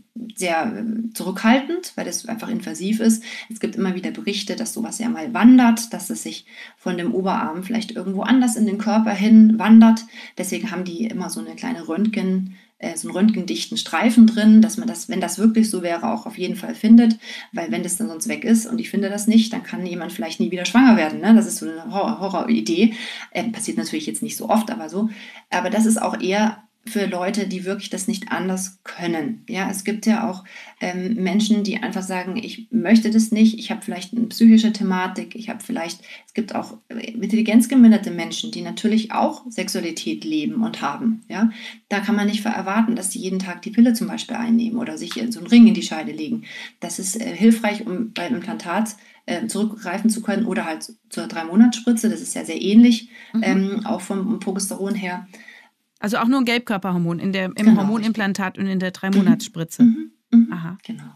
sehr äh, zurückhaltend, weil das einfach invasiv ist. Es gibt immer wieder Berichte, dass sowas ja mal wandert, dass es sich von dem Oberarm vielleicht irgendwo anders in den Körper hin wandert. Deswegen haben die immer so eine kleine Röntgen, äh, so einen röntgendichten Streifen drin, dass man das, wenn das wirklich so wäre, auch auf jeden Fall findet. Weil wenn das dann sonst weg ist und ich finde das nicht, dann kann jemand vielleicht nie wieder schwanger werden. Ne? Das ist so eine Horror- Horror-Idee. Äh, passiert natürlich jetzt nicht so oft, aber so. Aber das ist auch eher für Leute, die wirklich das nicht anders können. Ja, es gibt ja auch ähm, Menschen, die einfach sagen, ich möchte das nicht, ich habe vielleicht eine psychische Thematik, ich habe vielleicht, es gibt auch intelligenzgeminderte Menschen, die natürlich auch Sexualität leben und haben. Ja, da kann man nicht erwarten, dass sie jeden Tag die Pille zum Beispiel einnehmen oder sich so einen Ring in die Scheide legen. Das ist äh, hilfreich, um beim Implantat äh, zurückgreifen zu können oder halt zur Drei-Monats-Spritze, das ist ja sehr ähnlich, mhm. ähm, auch vom Progesteron her. Also auch nur ein Gelbkörperhormon in der, im genau, Hormonimplantat richtig. Und in der Drei-Monats-Spritze. Mhm, mhm, Aha. Genau.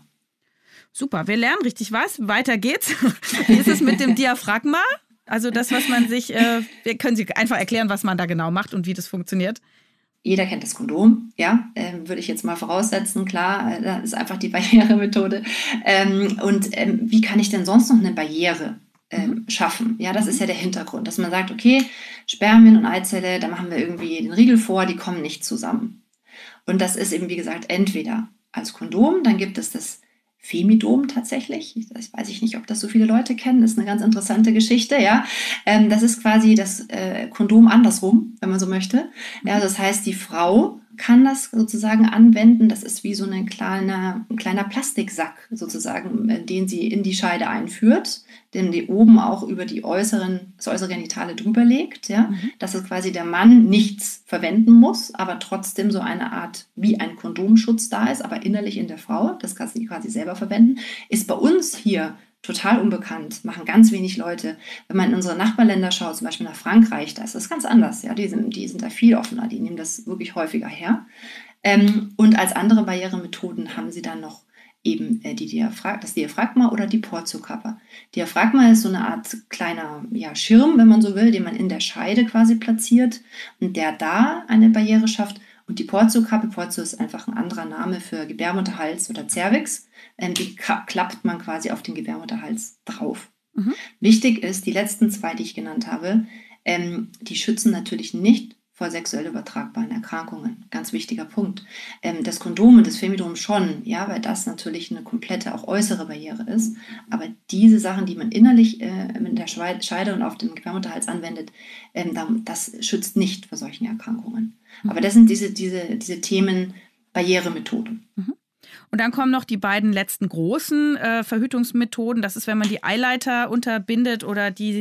Super, wir lernen richtig was. Weiter geht's. Wie ist es mit dem Diaphragma? Also das, was man sich, äh, wir können Sie einfach erklären, was man da genau macht und wie das funktioniert? Jeder kennt das Kondom, ja, ähm, würde ich jetzt mal voraussetzen. Klar, äh, das ist einfach die Barrieremethode. Ähm, und ähm, wie kann ich denn sonst noch eine Barriere Ähm, schaffen. Ja, das ist ja der Hintergrund, dass man sagt, okay, Spermien und Eizelle, da machen wir irgendwie den Riegel vor, die kommen nicht zusammen. Und das ist eben, wie gesagt, entweder als Kondom, dann gibt es das Femidom tatsächlich. Das weiß ich nicht, ob das so viele Leute kennen. Das ist eine ganz interessante Geschichte, ja. Ähm, das ist quasi das äh, Kondom andersrum, wenn man so möchte. Ja, das heißt, die Frau kann das sozusagen anwenden. Das ist wie so eine kleine, ein kleiner Plastiksack sozusagen, den sie in die Scheide einführt, den die oben auch über die äußeren, das äußere Genitale drüber legt, ja, mhm. dass es quasi der Mann nichts verwenden muss, aber trotzdem so eine Art wie ein Kondomschutz da ist, aber innerlich in der Frau, das kann sie quasi selber verwenden, ist bei uns hier total unbekannt, machen ganz wenig Leute. Wenn man in unsere Nachbarländer schaut, zum Beispiel nach Frankreich, da ist das ganz anders. Ja? Die, sind, die sind da viel offener, die nehmen das wirklich häufiger her. Ähm, und als andere Barrieremethoden haben sie dann noch eben äh, die Diaphrag- das Diaphragma oder die Portiokappe. Diaphragma ist so eine Art kleiner ja, Schirm, wenn man so will, den man in der Scheide quasi platziert und der da eine Barriere schafft. Und die Portiokappe, Portio ist einfach ein anderer Name für Gebärmutterhals oder Cervix, ähm, die ka- klappt man quasi auf den Gebärmutterhals drauf. Mhm. Wichtig ist, die letzten zwei, die ich genannt habe, ähm, die schützen natürlich nicht vor sexuell übertragbaren Erkrankungen. Ganz wichtiger Punkt. Ähm, das Kondom und das Femidrom schon, ja, weil das natürlich eine komplette, auch äußere Barriere ist. Aber diese Sachen, die man innerlich äh, mit der Scheide und auf dem Gebärmutterhals anwendet, ähm, das schützt nicht vor solchen Erkrankungen. Mhm. Aber das sind diese, diese, diese Themen Barrieremethoden. Mhm. Und dann kommen noch die beiden letzten großen äh, Verhütungsmethoden. Das ist, wenn man die Eileiter unterbindet oder die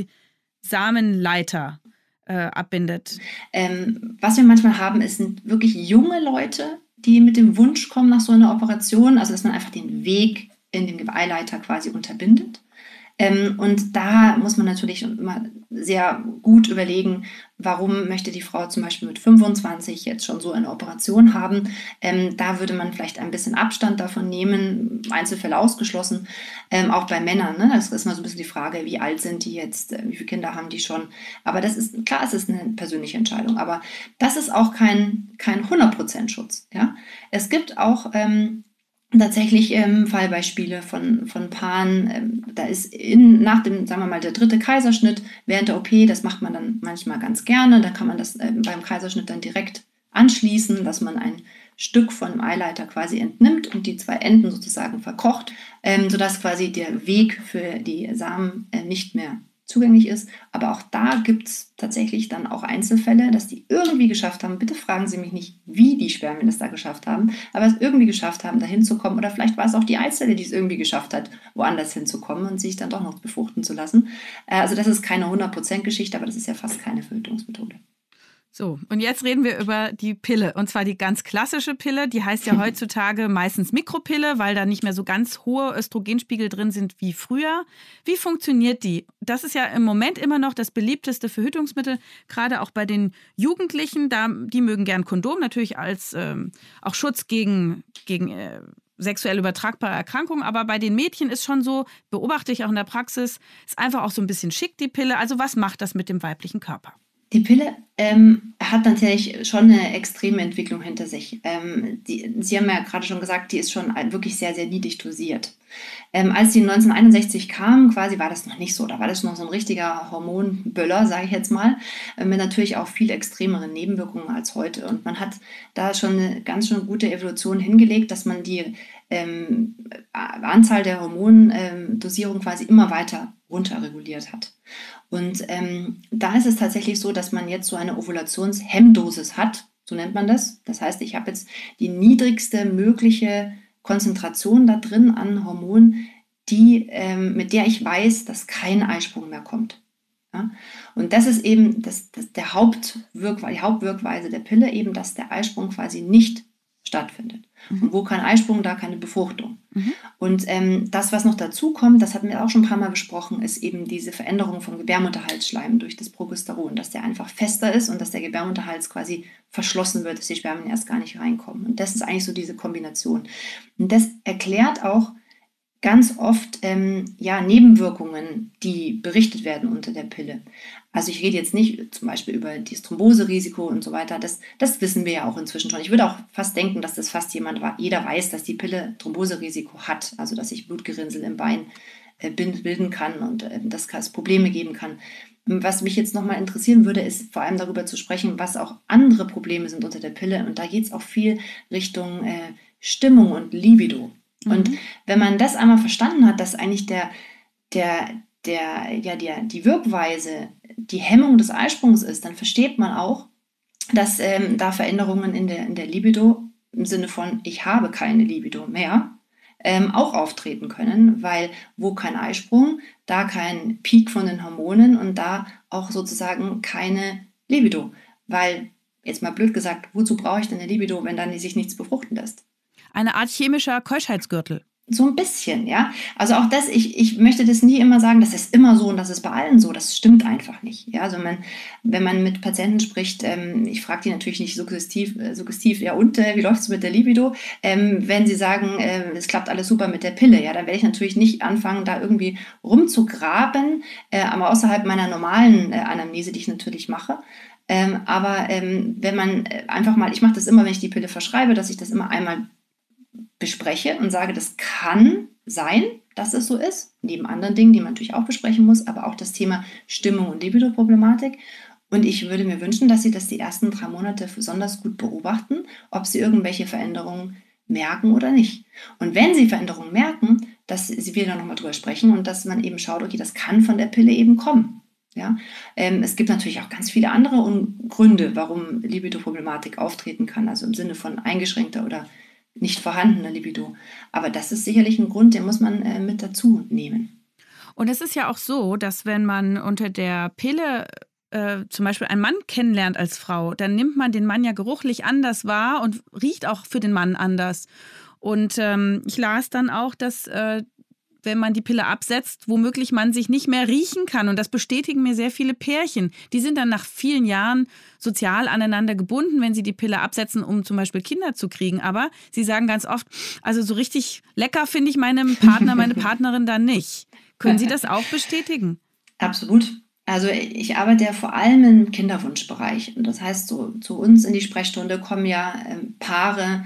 Samenleiter Äh, abbindet. Ähm, was wir manchmal haben, ist, sind wirklich junge Leute, die mit dem Wunsch kommen nach so einer Operation, also dass man einfach den Weg in den Eileiter quasi unterbindet. Ähm, und da muss man natürlich immer sehr gut überlegen, warum möchte die Frau zum Beispiel mit fünfundzwanzig jetzt schon so eine Operation haben. Ähm, da würde man vielleicht ein bisschen Abstand davon nehmen, Einzelfälle ausgeschlossen, ähm, auch bei Männern. Ne? Das ist mal so ein bisschen die Frage, wie alt sind die jetzt, wie viele Kinder haben die schon. Aber das ist, klar, es ist eine persönliche Entscheidung, aber das ist auch kein, kein hundert Prozent Schutz. Ja? Es gibt auch ähm, tatsächlich ähm, Fallbeispiele von, von Paaren, ähm, da ist in, nach dem, sagen wir mal, der dritte Kaiserschnitt während der O P, das macht man dann manchmal ganz gerne, da kann man das äh, beim Kaiserschnitt dann direkt anschließen, dass man ein Stück von dem Eileiter quasi entnimmt und die zwei Enden sozusagen verkocht, ähm, sodass quasi der Weg für die Samen äh, nicht mehr zugänglich ist. Aber auch da gibt es tatsächlich dann auch Einzelfälle, dass die irgendwie geschafft haben, bitte fragen Sie mich nicht, wie die Spermien es da geschafft haben, aber es irgendwie geschafft haben, da hinzukommen. Oder vielleicht war es auch die Eizelle, die es irgendwie geschafft hat, woanders hinzukommen und sich dann doch noch befruchten zu lassen. Also das ist keine hundert Prozent Geschichte, aber das ist ja fast keine Verhütungsmethode. So, und jetzt reden wir über die Pille. Und zwar die ganz klassische Pille. Die heißt ja heutzutage meistens Mikropille, weil da nicht mehr so ganz hohe Östrogenspiegel drin sind wie früher. Wie funktioniert die? Das ist ja im Moment immer noch das beliebteste Verhütungsmittel, gerade auch bei den Jugendlichen. Da, die mögen gern Kondom, natürlich als ähm, auch Schutz gegen, gegen äh, sexuell übertragbare Erkrankungen. Aber bei den Mädchen ist schon so, beobachte ich auch in der Praxis, ist einfach auch so ein bisschen schick, die Pille. Also was macht das mit dem weiblichen Körper? Die Pille ähm, hat natürlich schon eine extreme Entwicklung hinter sich. Ähm, die, Sie haben ja gerade schon gesagt, die ist schon wirklich sehr, sehr niedrig dosiert. Ähm, als die neunzehnhunderteinundsechzig kam, quasi war das noch nicht so. Da war das noch so ein richtiger Hormonböller, sage ich jetzt mal, äh, mit natürlich auch viel extremeren Nebenwirkungen als heute. Und man hat da schon eine ganz schön gute Evolution hingelegt, dass man die ähm, Anzahl der Hormondosierung quasi immer weiter runterreguliert hat. Und ähm, da ist es tatsächlich so, dass man jetzt so eine Ovulationshemmdosis hat, so nennt man das. Das heißt, ich habe jetzt die niedrigste mögliche Konzentration da drin an Hormonen, die, ähm, mit der ich weiß, dass kein Eisprung mehr kommt. Ja? Und das ist eben das, das, der Hauptwirk, die Hauptwirkweise der Pille, eben, dass der Eisprung quasi nicht stattfindet. Mhm. Und wo kein Eisprung, da keine Befruchtung. Mhm. Und ähm, das, was noch dazu kommt, das hatten wir auch schon ein paar Mal besprochen, ist eben diese Veränderung vom Gebärmutterhalsschleim durch das Progesteron, dass der einfach fester ist und dass der Gebärmutterhals quasi verschlossen wird, dass die Spermien erst gar nicht reinkommen. Und das ist eigentlich so diese Kombination. Und das erklärt auch ganz oft ähm, ja, Nebenwirkungen, die berichtet werden unter der Pille. Also ich rede jetzt nicht zum Beispiel über das Thromboserisiko und so weiter, das, das wissen wir ja auch inzwischen schon. Ich würde auch fast denken, dass das fast jemand, jeder weiß, dass die Pille Thromboserisiko hat, also dass sich Blutgerinnsel im Bein äh, bilden kann und äh, dass es Probleme geben kann. Was mich jetzt nochmal interessieren würde, ist vor allem darüber zu sprechen, was auch andere Probleme sind unter der Pille. Und da geht es auch viel Richtung äh, Stimmung und Libido. Und wenn man das einmal verstanden hat, dass eigentlich der, der, der, ja, der, die Wirkweise die Hemmung des Eisprungs ist, dann versteht man auch, dass ähm, da Veränderungen in der, in der Libido im Sinne von ich habe keine Libido mehr, ähm, auch auftreten können, weil wo kein Eisprung, da kein Peak von den Hormonen und da auch sozusagen keine Libido. Weil, jetzt mal blöd gesagt, wozu brauche ich denn eine Libido, wenn dann sich nichts befruchten lässt? Eine Art chemischer Keuschheitsgürtel. So ein bisschen, ja. Also auch das, ich, ich möchte das nie immer sagen, das ist immer so und das ist bei allen so. Das stimmt einfach nicht. Ja, also man, wenn man mit Patienten spricht, ähm, ich frage die natürlich nicht suggestiv, äh, suggestiv ja und, äh, wie läuft es mit der Libido? Ähm, wenn sie sagen, äh, es klappt alles super mit der Pille, ja, dann werde ich natürlich nicht anfangen, da irgendwie rumzugraben, äh, aber außerhalb meiner normalen äh, Anamnese, die ich natürlich mache. Ähm, aber ähm, wenn man einfach mal, ich mache das immer, wenn ich die Pille verschreibe, dass ich das immer einmal bespreche und sage, das kann sein, dass es so ist, neben anderen Dingen, die man natürlich auch besprechen muss, aber auch das Thema Stimmung und Libido-Problematik. Und ich würde mir wünschen, dass Sie das die ersten drei Monate besonders gut beobachten, ob Sie irgendwelche Veränderungen merken oder nicht. Und wenn Sie Veränderungen merken, dass Sie wieder nochmal drüber sprechen und dass man eben schaut, okay, das kann von der Pille eben kommen. Ja? Ähm, es gibt natürlich auch ganz viele andere Gründe, warum Libido-Problematik auftreten kann, also im Sinne von eingeschränkter oder nicht vorhandene Libido. Aber das ist sicherlich ein Grund, den muss man äh, mit dazu nehmen. Und es ist ja auch so, dass wenn man unter der Pille äh, zum Beispiel einen Mann kennenlernt als Frau, dann nimmt man den Mann ja geruchlich anders wahr und riecht auch für den Mann anders. Und ähm, ich las dann auch, dass äh, wenn man die Pille absetzt, womöglich man sich nicht mehr riechen kann. Und das bestätigen mir sehr viele Pärchen. Die sind dann nach vielen Jahren sozial aneinander gebunden, wenn sie die Pille absetzen, um zum Beispiel Kinder zu kriegen. Aber sie sagen ganz oft, also so richtig lecker finde ich meinem Partner, meine Partnerin dann nicht. Können Sie das auch bestätigen? Absolut. Also ich arbeite ja vor allem im Kinderwunschbereich. Und das heißt, so, zu uns in die Sprechstunde kommen ja ähm, Paare,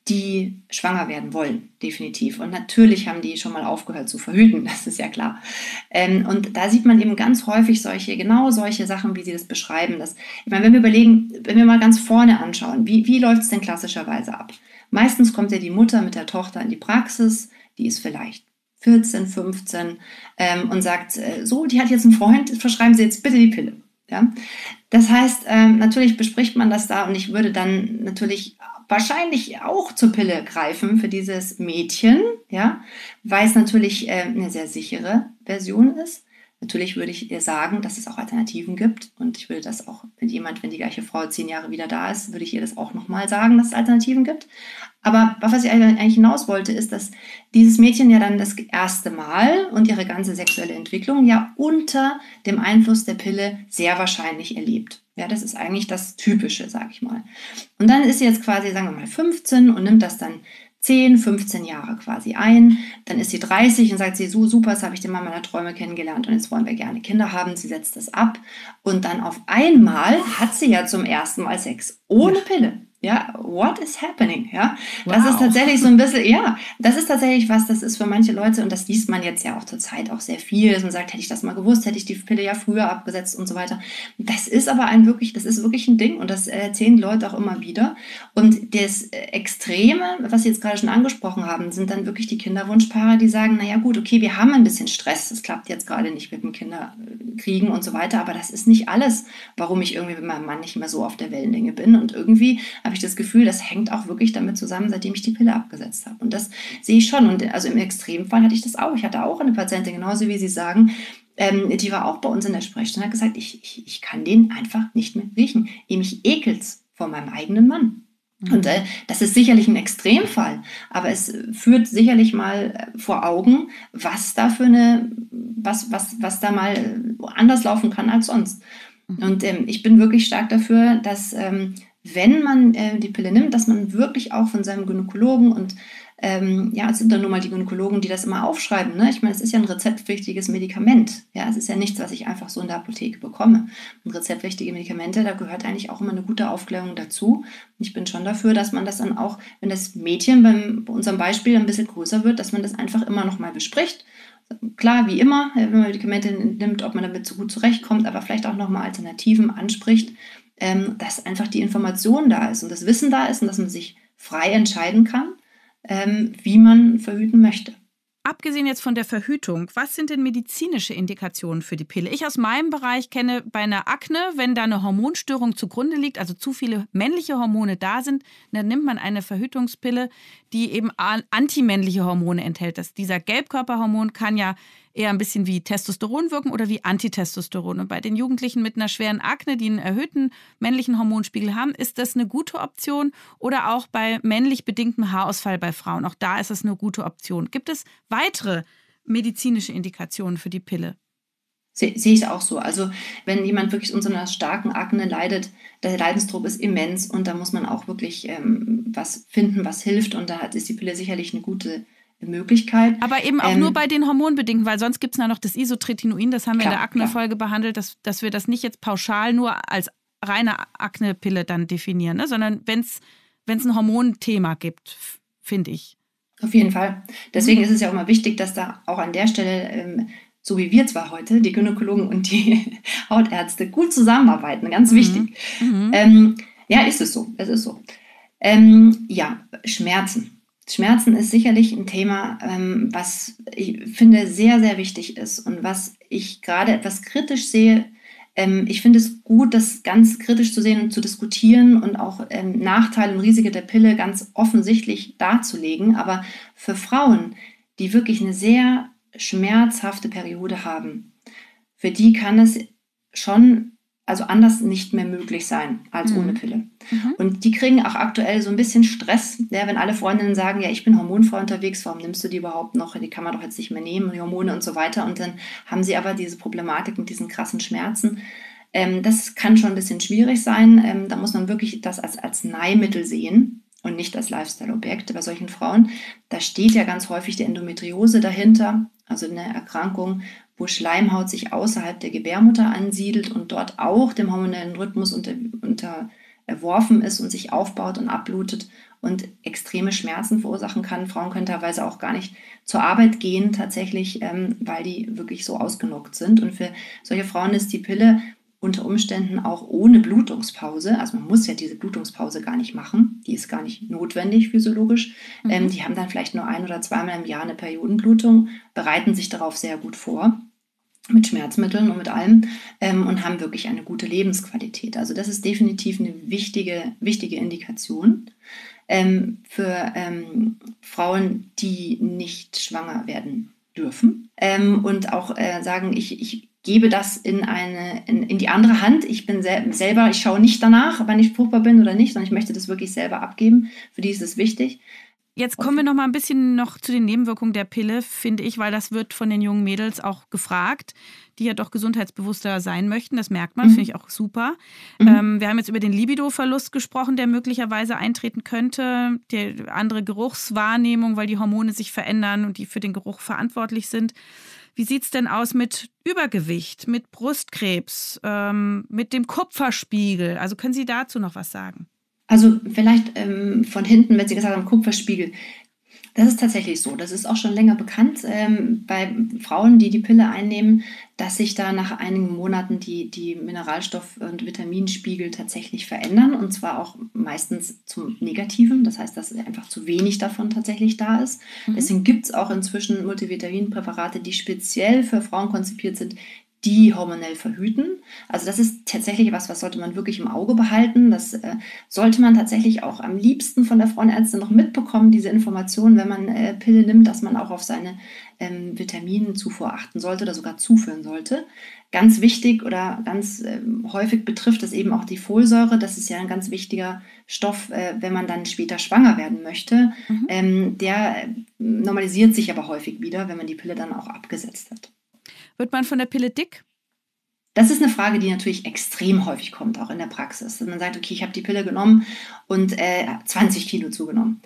die schwanger werden wollen, definitiv. Und natürlich haben die schon mal aufgehört zu verhüten, das ist ja klar. Ähm, und da sieht man eben ganz häufig solche, genau solche Sachen, wie Sie das beschreiben. Dass, ich meine, wenn wir überlegen, wenn wir mal ganz vorne anschauen, wie, wie läuft es denn klassischerweise ab? Meistens kommt ja die Mutter mit der Tochter in die Praxis, die ist vielleicht vierzehn, fünfzehn ähm, und sagt, äh, so, die hat jetzt einen Freund, verschreiben Sie jetzt bitte die Pille. Ja? Das heißt, ähm, natürlich bespricht man das da und ich würde dann natürlich wahrscheinlich auch zur Pille greifen für dieses Mädchen, ja? Weil es natürlich äh, eine sehr sichere Version ist. Natürlich würde ich ihr sagen, dass es auch Alternativen gibt und ich würde das auch, wenn jemand, wenn die gleiche Frau zehn Jahre wieder da ist, würde ich ihr das auch nochmal sagen, dass es Alternativen gibt. Aber was ich eigentlich hinaus wollte, ist, dass dieses Mädchen ja dann das erste Mal und ihre ganze sexuelle Entwicklung ja unter dem Einfluss der Pille sehr wahrscheinlich erlebt. Ja, das ist eigentlich das Typische, sag ich mal. Und dann ist sie jetzt quasi, sagen wir mal, fünfzehn und nimmt das dann zehn, fünfzehn Jahre quasi ein. Dann ist sie dreißig und sagt sie, so super, das habe ich den Mann meiner Träume kennengelernt und jetzt wollen wir gerne Kinder haben. Sie setzt das ab und dann auf einmal hat sie ja zum ersten Mal Sex ohne Pille. Ja, what is happening? Ja, wow. Das ist tatsächlich so ein bisschen, ja, das ist tatsächlich was, das ist für manche Leute, und das liest man jetzt ja auch zur Zeit auch sehr viel, dass man sagt, hätte ich das mal gewusst, hätte ich die Pille ja früher abgesetzt und so weiter. Das ist aber ein wirklich, das ist wirklich ein Ding und das erzählen die Leute auch immer wieder. Und das Extreme, was Sie jetzt gerade schon angesprochen haben, sind dann wirklich die Kinderwunschpaare, die sagen, naja gut, okay, wir haben ein bisschen Stress, das klappt jetzt gerade nicht mit dem Kinderkriegen und so weiter, aber das ist nicht alles, warum ich irgendwie mit meinem Mann nicht mehr so auf der Wellenlänge bin und irgendwie habe ich das Gefühl, das hängt auch wirklich damit zusammen, seitdem ich die Pille abgesetzt habe. Und das sehe ich schon. Und also im Extremfall hatte ich das auch. Ich hatte auch eine Patientin, genauso wie Sie sagen, ähm, die war auch bei uns in der Sprechstunde und hat gesagt, ich, ich, ich kann den einfach nicht mehr riechen. Mich ekelt's vor meinem eigenen Mann. Mhm. Und äh, das ist sicherlich ein Extremfall, aber es führt sicherlich mal vor Augen, was da für eine, was, was, was da mal anders laufen kann als sonst. Mhm. Und ähm, ich bin wirklich stark dafür, dass ähm, wenn man äh, die Pille nimmt, dass man wirklich auch von seinem Gynäkologen und ähm, ja, es sind dann nur mal die Gynäkologen, die das immer aufschreiben. Ne? Ich meine, es ist ja ein rezeptpflichtiges Medikament. Ja, es ist ja nichts, was ich einfach so in der Apotheke bekomme. Und rezeptpflichtige Medikamente, da gehört eigentlich auch immer eine gute Aufklärung dazu. Und ich bin schon dafür, dass man das dann auch, wenn das Mädchen beim, bei unserem Beispiel ein bisschen größer wird, dass man das einfach immer noch mal bespricht. Klar, wie immer, wenn man Medikamente nimmt, ob man damit so gut zurechtkommt, aber vielleicht auch noch mal Alternativen anspricht, ähm, dass einfach die Information da ist und das Wissen da ist und dass man sich frei entscheiden kann, ähm, wie man verhüten möchte. Abgesehen jetzt von der Verhütung, was sind denn medizinische Indikationen für die Pille? Ich aus meinem Bereich kenne bei einer Akne, wenn da eine Hormonstörung zugrunde liegt, also zu viele männliche Hormone da sind, dann nimmt man eine Verhütungspille, die eben antimännliche Hormone enthält. Das, dieser Gelbkörperhormon kann ja eher ein bisschen wie Testosteron wirken oder wie Antitestosteron. Und bei den Jugendlichen mit einer schweren Akne, die einen erhöhten männlichen Hormonspiegel haben, ist das eine gute Option. Oder auch bei männlich bedingtem Haarausfall bei Frauen. Auch da ist es eine gute Option. Gibt es weitere medizinische Indikationen für die Pille? Sehe seh ich auch so. Also wenn jemand wirklich unter einer starken Akne leidet, der Leidensdruck ist immens und da muss man auch wirklich ähm, was finden, was hilft. Und da ist die Pille sicherlich eine gute Möglichkeit. Aber eben auch ähm, nur bei den Hormonbedingten, weil sonst gibt es ja noch das Isotretinoin, das haben wir klar, in der Akne-Folge behandelt, dass, dass wir das nicht jetzt pauschal nur als reine Akne-Pille dann definieren, ne? Sondern wenn es ein Hormonthema gibt, finde ich. Auf jeden Fall. Deswegen mhm. ist es ja auch immer wichtig, dass da auch an der Stelle, ähm, so wie wir zwar heute, die Gynäkologen und die Hautärzte, gut zusammenarbeiten, ganz mhm. wichtig. Mhm. Ähm, ja, ist es so, es ist so. Ähm, ja, Schmerzen. Schmerzen ist sicherlich ein Thema, ähm, was ich finde sehr, sehr wichtig ist und was ich gerade etwas kritisch sehe. Ähm, ich finde es gut, das ganz kritisch zu sehen und zu diskutieren und auch ähm, Nachteile und Risiken der Pille ganz offensichtlich darzulegen. Aber für Frauen, die wirklich eine sehr schmerzhafte Periode haben, für die kann es schon also anders nicht mehr möglich sein als mhm. ohne Pille. Mhm. Und die kriegen auch aktuell so ein bisschen Stress, ja, wenn alle Freundinnen sagen, ja, ich bin hormonfrei unterwegs, warum nimmst du die überhaupt noch? Die kann man doch jetzt nicht mehr nehmen, die Hormone und so weiter. Und dann haben sie aber diese Problematik mit diesen krassen Schmerzen. Ähm, das kann schon ein bisschen schwierig sein. Ähm, da muss man wirklich das als Arzneimittel sehen und nicht als Lifestyle-Objekt bei solchen Frauen. Da steht ja ganz häufig die Endometriose dahinter, also eine Erkrankung, wo Schleimhaut sich außerhalb der Gebärmutter ansiedelt und dort auch dem hormonellen Rhythmus unter, unterworfen ist und sich aufbaut und abblutet und extreme Schmerzen verursachen kann. Frauen können teilweise auch gar nicht zur Arbeit gehen tatsächlich, ähm, weil die wirklich so ausgenockt sind. Und für solche Frauen ist die Pille unter Umständen auch ohne Blutungspause, also man muss ja diese Blutungspause gar nicht machen, die ist gar nicht notwendig physiologisch, mhm. ähm, die haben dann vielleicht nur ein- oder zweimal im Jahr eine Periodenblutung, bereiten sich darauf sehr gut vor, mit Schmerzmitteln und mit allem ähm, und haben wirklich eine gute Lebensqualität. Also das ist definitiv eine wichtige, wichtige Indikation ähm, für ähm, Frauen, die nicht schwanger werden dürfen ähm, und auch äh, sagen, ich, ich gebe das in, eine, in, in die andere Hand. Ich bin sel- selber, ich schaue nicht danach, wann ich fruchtbar bin oder nicht, sondern ich möchte das wirklich selber abgeben. Für die ist es wichtig. Jetzt kommen wir noch mal ein bisschen noch zu den Nebenwirkungen der Pille, finde ich, weil das wird von den jungen Mädels auch gefragt, die ja doch gesundheitsbewusster sein möchten. Das merkt man, mhm. finde ich auch super. Mhm. Ähm, wir haben jetzt über den Libidoverlust gesprochen, der möglicherweise eintreten könnte, die andere Geruchswahrnehmung, weil die Hormone sich verändern und die für den Geruch verantwortlich sind. Wie sieht es denn aus mit Übergewicht, mit Brustkrebs, ähm, mit dem Kupferspiegel? Also können Sie dazu noch was sagen? Also vielleicht ähm, von hinten, wenn Sie gesagt haben, Kupferspiegel. Das ist tatsächlich so. Das ist auch schon länger bekannt ähm, bei Frauen, die die Pille einnehmen, dass sich da nach einigen Monaten die, die Mineralstoff- und Vitaminspiegel tatsächlich verändern. Und zwar auch meistens zum Negativen. Das heißt, dass einfach zu wenig davon tatsächlich da ist. Mhm. Deswegen gibt es auch inzwischen Multivitaminpräparate, die speziell für Frauen konzipiert sind, die hormonell verhüten. Also das ist tatsächlich was, was sollte man wirklich im Auge behalten. Das äh, sollte man tatsächlich auch am liebsten von der Frauenärztin noch mitbekommen, diese Information, wenn man äh, Pille nimmt, dass man auch auf seine ähm, Vitaminzufuhr achten sollte oder sogar zuführen sollte. Ganz wichtig oder ganz äh, häufig betrifft es eben auch die Folsäure. Das ist ja ein ganz wichtiger Stoff, äh, wenn man dann später schwanger werden möchte. Mhm. Ähm, der äh, normalisiert sich aber häufig wieder, wenn man die Pille dann auch abgesetzt hat. Wird man von der Pille dick? Das ist eine Frage, die natürlich extrem häufig kommt, auch in der Praxis. Dass man sagt, okay, ich habe die Pille genommen und äh, zwanzig Kilo zugenommen.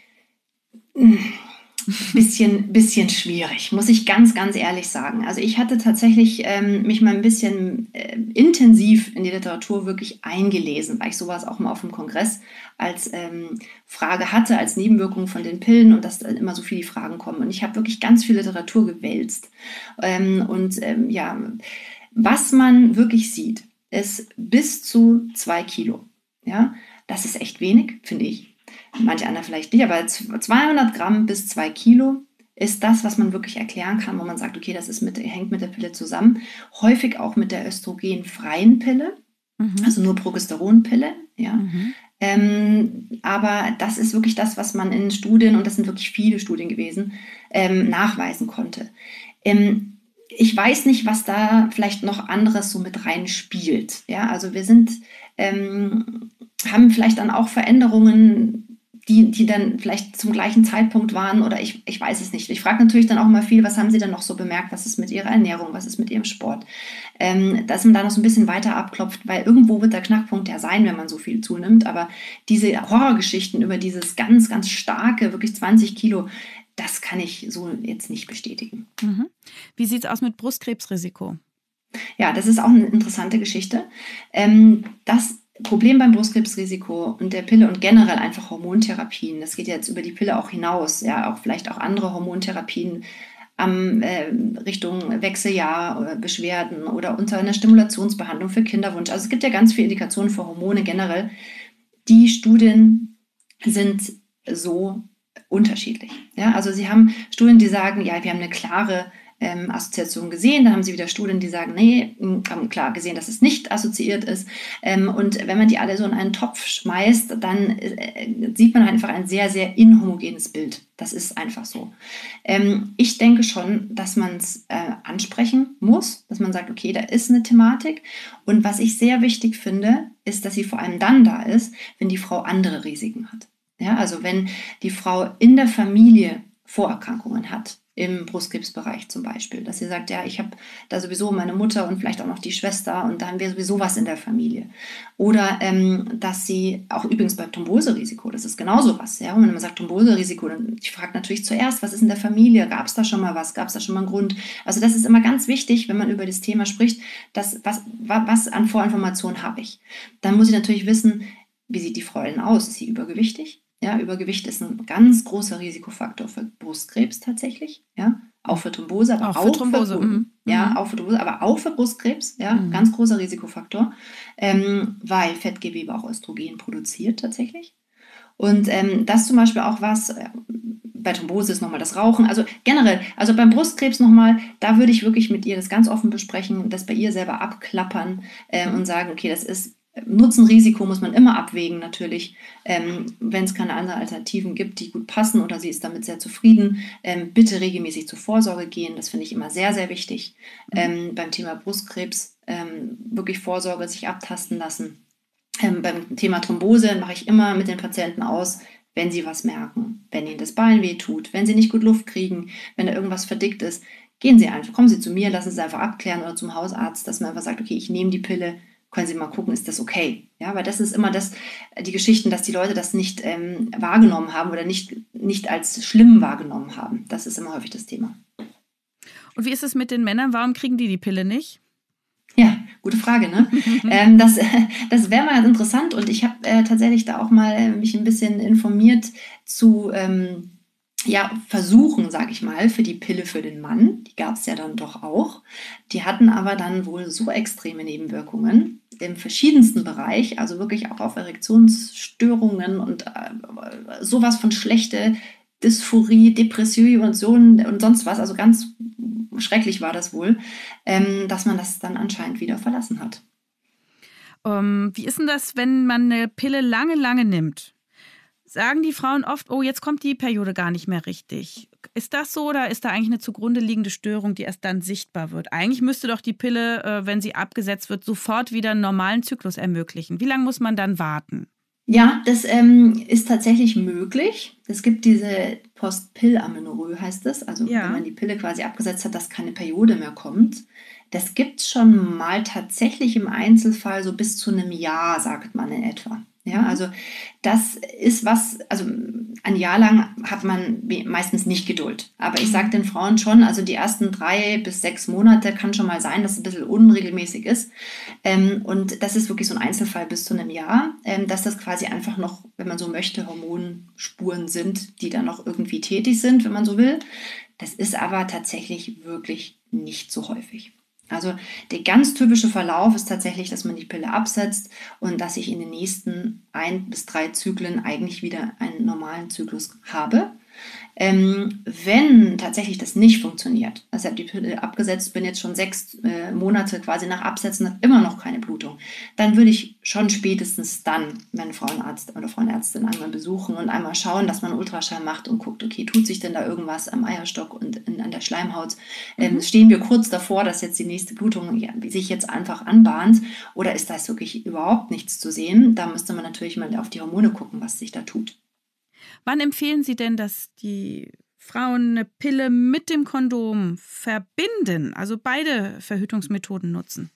Bisschen, bisschen schwierig, muss ich ganz, ganz ehrlich sagen. Also ich hatte tatsächlich ähm, mich mal ein bisschen äh, intensiv in die Literatur wirklich eingelesen, weil ich sowas auch mal auf dem Kongress als ähm, Frage hatte, als Nebenwirkung von den Pillen und dass dann immer so viele Fragen kommen. Und ich habe wirklich ganz viel Literatur gewälzt. Ähm, und ähm, ja, was man wirklich sieht, ist bis zu zwei Kilo. Ja, das ist echt wenig, finde ich. Manche andere vielleicht nicht, aber zweihundert Gramm bis zwei Kilo ist das, was man wirklich erklären kann, wo man sagt, okay, das ist mit, hängt mit der Pille zusammen. Häufig auch mit der östrogenfreien Pille, mhm. also nur Progesteronpille. Ja. Mhm. Ähm, aber das ist wirklich das, was man in Studien, und das sind wirklich viele Studien gewesen, ähm, nachweisen konnte. Ähm, ich weiß nicht, was da vielleicht noch anderes so mit reinspielt. Ja, also wir sind, ähm, haben vielleicht dann auch Veränderungen, die, die dann vielleicht zum gleichen Zeitpunkt waren, oder ich, ich weiß es nicht. Ich frage natürlich dann auch mal viel, was haben Sie denn noch so bemerkt, was ist mit Ihrer Ernährung, was ist mit Ihrem Sport, ähm, dass man da noch so ein bisschen weiter abklopft, weil irgendwo wird der Knackpunkt ja sein, wenn man so viel zunimmt, aber diese Horrorgeschichten über dieses ganz, ganz starke, wirklich zwanzig Kilo, das kann ich so jetzt nicht bestätigen. Mhm. Wie sieht es aus mit Brustkrebsrisiko? Ja, das ist auch eine interessante Geschichte. Ähm, das Problem beim Brustkrebsrisiko und der Pille und generell einfach Hormontherapien, das geht jetzt über die Pille auch hinaus, ja, auch vielleicht auch andere Hormontherapien am äh, Richtung Wechseljahr oder Beschwerden oder unter einer Stimulationsbehandlung für Kinderwunsch. Also es gibt ja ganz viele Indikationen für Hormone generell. Die Studien sind so unterschiedlich. Ja, also sie haben Studien, die sagen, ja, wir haben eine klare Ähm, Assoziation gesehen. Dann haben sie wieder Studien, die sagen, nee, haben klar gesehen, dass es nicht assoziiert ist. Ähm, und wenn man die alle so in einen Topf schmeißt, dann äh, sieht man einfach ein sehr, sehr inhomogenes Bild. Das ist einfach so. Ähm, ich denke schon, dass man es äh, ansprechen muss, dass man sagt, okay, da ist eine Thematik. Und was ich sehr wichtig finde, ist, dass sie vor allem dann da ist, wenn die Frau andere Risiken hat. Ja, also wenn die Frau in der Familie Vorerkrankungen hat, im Brustkrebsbereich zum Beispiel, dass sie sagt, ja, ich habe da sowieso meine Mutter und vielleicht auch noch die Schwester und da haben wir sowieso was in der Familie. Oder ähm, dass sie, auch übrigens beim Thromboserisiko, das ist genauso was. Ja? Und wenn man sagt Thromboserisiko, dann ich frage natürlich zuerst, was ist in der Familie? Gab es da schon mal was? Gab es da schon mal einen Grund? Also das ist immer ganz wichtig, wenn man über das Thema spricht, dass, was, was an Vorinformationen habe ich. Dann muss ich natürlich wissen, wie sieht die Frau denn aus? Ist sie übergewichtig? Ja, Übergewicht ist ein ganz großer Risikofaktor für Brustkrebs tatsächlich, ja, auch für Thrombose, aber auch, auch für Thrombose, für, mhm. ja, auch für Thrombose, aber auch für Brustkrebs, ja, mhm. ganz großer Risikofaktor, ähm, weil Fettgewebe auch Östrogen produziert tatsächlich. Und ähm, das zum Beispiel auch was, äh, bei Thrombose ist nochmal das Rauchen, also generell, also beim Brustkrebs nochmal, da würde ich wirklich mit ihr das ganz offen besprechen, das bei ihr selber abklappern äh, und sagen, okay, das ist Nutzen-Risiko muss man immer abwägen natürlich, ähm, wenn es keine anderen Alternativen gibt, die gut passen oder sie ist damit sehr zufrieden, ähm, bitte regelmäßig zur Vorsorge gehen, das finde ich immer sehr, sehr wichtig. Ähm, beim Thema Brustkrebs ähm, wirklich Vorsorge sich abtasten lassen. Ähm, beim Thema Thrombose mache ich immer mit den Patienten aus, wenn sie was merken, wenn ihnen das Bein weh tut, wenn sie nicht gut Luft kriegen, wenn da irgendwas verdickt ist, gehen sie einfach, kommen sie zu mir, lassen sie einfach abklären oder zum Hausarzt, dass man einfach sagt, okay, ich nehme die Pille, können Sie mal gucken, ist das okay? Ja, weil das ist immer das, die Geschichten, dass die Leute das nicht ähm, wahrgenommen haben oder nicht, nicht als schlimm wahrgenommen haben. Das ist immer häufig das Thema. Und wie ist es mit den Männern? Warum kriegen die die Pille nicht? Ja, gute Frage, ne? ähm, das das wäre mal interessant und ich habe äh, tatsächlich da auch mal mich ein bisschen informiert zu ähm, ja, Versuchen, sage ich mal, für die Pille für den Mann. Die gab es ja dann doch auch. Die hatten aber dann wohl so extreme Nebenwirkungen im verschiedensten Bereich, also wirklich auch auf Erektionsstörungen und äh, sowas von schlechte Dysphorie, Depression und so und sonst was, also ganz schrecklich war das wohl, ähm, dass man das dann anscheinend wieder verlassen hat. Um, wie ist denn das, wenn man eine Pille lange, lange nimmt? Sagen die Frauen oft, oh, jetzt kommt die Periode gar nicht mehr richtig. Ist das so oder ist da eigentlich eine zugrunde liegende Störung, die erst dann sichtbar wird? Eigentlich müsste doch die Pille, wenn sie abgesetzt wird, sofort wieder einen normalen Zyklus ermöglichen. Wie lange muss man dann warten? Ja, das ähm, ist tatsächlich möglich. Es gibt diese Post-Pill-Amenorrhoe, heißt es. Also ja. Wenn man die Pille quasi abgesetzt hat, dass keine Periode mehr kommt. Das gibt es schon mal tatsächlich im Einzelfall so bis zu einem Jahr, sagt man in etwa. Ja, also das ist was, also ein Jahr lang hat man meistens nicht Geduld. Aber ich sage den Frauen schon, also die ersten drei bis sechs Monate kann schon mal sein, dass es ein bisschen unregelmäßig ist. Ähm, und das ist wirklich so ein Einzelfall bis zu einem Jahr, ähm, dass das quasi einfach noch, wenn man so möchte, Hormonspuren sind, die dann noch irgendwie tätig sind, wenn man so will. Das ist aber tatsächlich wirklich nicht so häufig. Also der ganz typische Verlauf ist tatsächlich, dass man die Pille absetzt und dass ich in den nächsten ein bis drei Zyklen eigentlich wieder einen normalen Zyklus habe. Ähm, wenn tatsächlich das nicht funktioniert, also ich habe die Pille abgesetzt, bin jetzt schon sechs äh, Monate quasi nach Absetzen, habe immer noch keine Blutung, dann würde ich schon spätestens dann meinen Frauenarzt oder Frauenärztin einmal besuchen und einmal schauen, dass man einen Ultraschall macht und guckt, okay, tut sich denn da irgendwas am Eierstock und in, an der Schleimhaut? Ähm, mhm. Stehen wir kurz davor, dass jetzt die nächste Blutung ja, sich jetzt einfach anbahnt, oder ist da wirklich überhaupt nichts zu sehen? Da müsste man natürlich mal auf die Hormone gucken, was sich da tut. Wann empfehlen Sie denn, dass die Frauen eine Pille mit dem Kondom verbinden, also beide Verhütungsmethoden nutzen?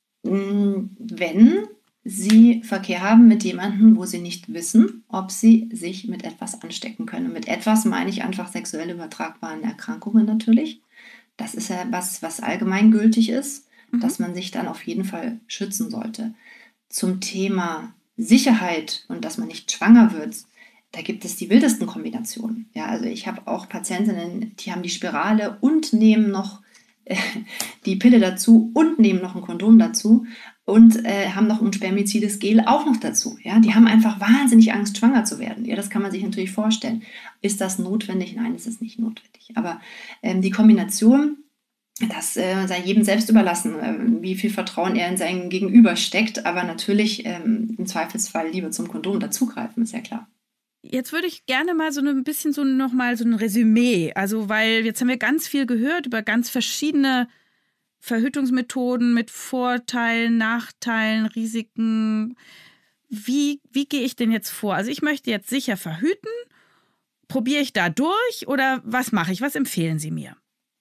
Wenn sie Verkehr haben mit jemandem, wo sie nicht wissen, ob sie sich mit etwas anstecken können. Mit etwas meine ich einfach sexuell übertragbaren Erkrankungen natürlich. Das ist ja was, was allgemeingültig ist, mhm. dass man sich dann auf jeden Fall schützen sollte. Zum Thema Sicherheit und dass man nicht schwanger wird, da gibt es die wildesten Kombinationen. Ja, also ich habe auch Patientinnen, die haben die Spirale und nehmen noch äh, die Pille dazu und nehmen noch ein Kondom dazu und äh, haben noch ein spermizides Gel auch noch dazu. Ja, die haben einfach wahnsinnig Angst, schwanger zu werden. Ja, das kann man sich natürlich vorstellen. Ist das notwendig? Nein, es ist nicht notwendig. Aber ähm, die Kombination, das äh, sei jedem selbst überlassen, äh, wie viel Vertrauen er in sein Gegenüber steckt. Aber natürlich ähm, im Zweifelsfall lieber zum Kondom dazugreifen, ist ja klar. Jetzt würde ich gerne mal so ein bisschen so nochmal so ein Resümee, also weil jetzt haben wir ganz viel gehört über ganz verschiedene Verhütungsmethoden mit Vorteilen, Nachteilen, Risiken. Wie, wie gehe ich denn jetzt vor? Also ich möchte jetzt sicher verhüten, probiere ich da durch oder was mache ich? Was empfehlen Sie mir?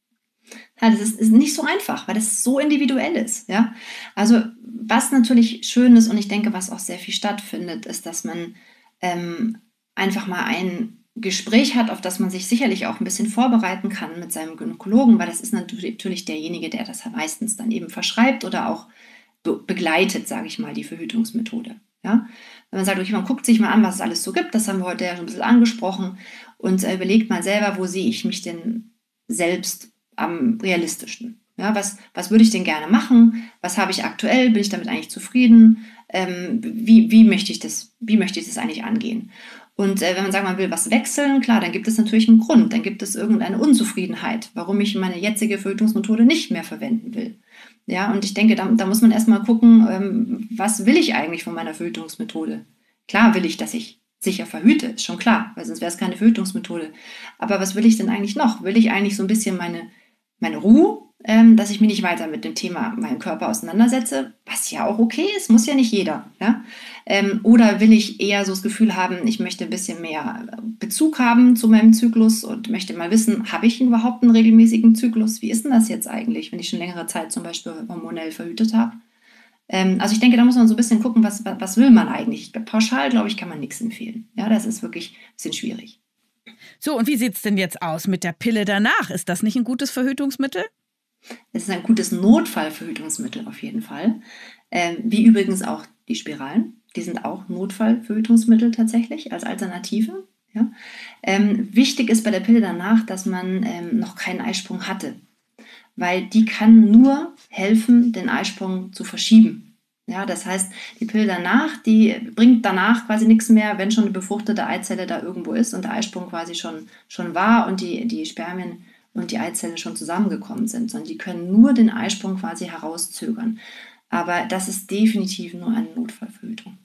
Ja, das ist, ist nicht so einfach, weil das so individuell ist. Ja? Also was natürlich schön ist und ich denke, was auch sehr viel stattfindet, ist, dass man ähm, einfach mal ein Gespräch hat, auf das man sich sicherlich auch ein bisschen vorbereiten kann mit seinem Gynäkologen, weil das ist natürlich derjenige, der das meistens dann eben verschreibt oder auch be- begleitet, sage ich mal, die Verhütungsmethode. Ja? Wenn man sagt, okay, man guckt sich mal an, was es alles so gibt, das haben wir heute ja schon ein bisschen angesprochen und äh, überlegt mal selber, wo sehe ich mich denn selbst am realistischsten? Ja, was, was würde ich denn gerne machen? Was habe ich aktuell? Bin ich damit eigentlich zufrieden? Ähm, wie, wie, möchte ich das, wie möchte ich das eigentlich angehen? Und äh, wenn man sagt, man will was wechseln, klar, dann gibt es natürlich einen Grund. Dann gibt es irgendeine Unzufriedenheit, warum ich meine jetzige Verhütungsmethode nicht mehr verwenden will. Ja, und ich denke, da, da muss man erstmal gucken, ähm, was will ich eigentlich von meiner Verhütungsmethode? Klar will ich, dass ich sicher verhüte, ist schon klar, weil sonst wäre es keine Verhütungsmethode. Aber was will ich denn eigentlich noch? Will ich eigentlich so ein bisschen meine, meine Ruhe, ähm, dass ich mich nicht weiter mit dem Thema meinem Körper auseinandersetze, was ja auch okay ist, muss ja nicht jeder. Ja? Ähm, oder will ich eher so das Gefühl haben, ich möchte ein bisschen mehr Bezug haben zu meinem Zyklus und möchte mal wissen, habe ich überhaupt einen regelmäßigen Zyklus? Wie ist denn das jetzt eigentlich, wenn ich schon längere Zeit zum Beispiel hormonell verhütet habe? Ähm, also ich denke, da muss man so ein bisschen gucken, was, was will man eigentlich. Pauschal, glaube ich, kann man nichts empfehlen. Ja, das ist wirklich ein bisschen schwierig. So, und wie sieht es denn jetzt aus mit der Pille danach? Ist das nicht ein gutes Verhütungsmittel? Es ist ein gutes Notfallverhütungsmittel auf jeden Fall. Ähm, wie übrigens auch die Spiralen. Die sind auch Notfallverhütungsmittel tatsächlich als Alternative. Ja? Ähm, wichtig ist bei der Pille danach, dass man ähm, noch keinen Eisprung hatte. Weil die kann nur helfen, den Eisprung zu verschieben. Ja, das heißt, die Pille danach, die bringt danach quasi nichts mehr, wenn schon eine befruchtete Eizelle da irgendwo ist und der Eisprung quasi schon, schon war und die, die Spermien und die Eizelle schon zusammengekommen sind, sondern die können nur den Eisprung quasi herauszögern. Aber das ist definitiv nur eine Notfallverhütung.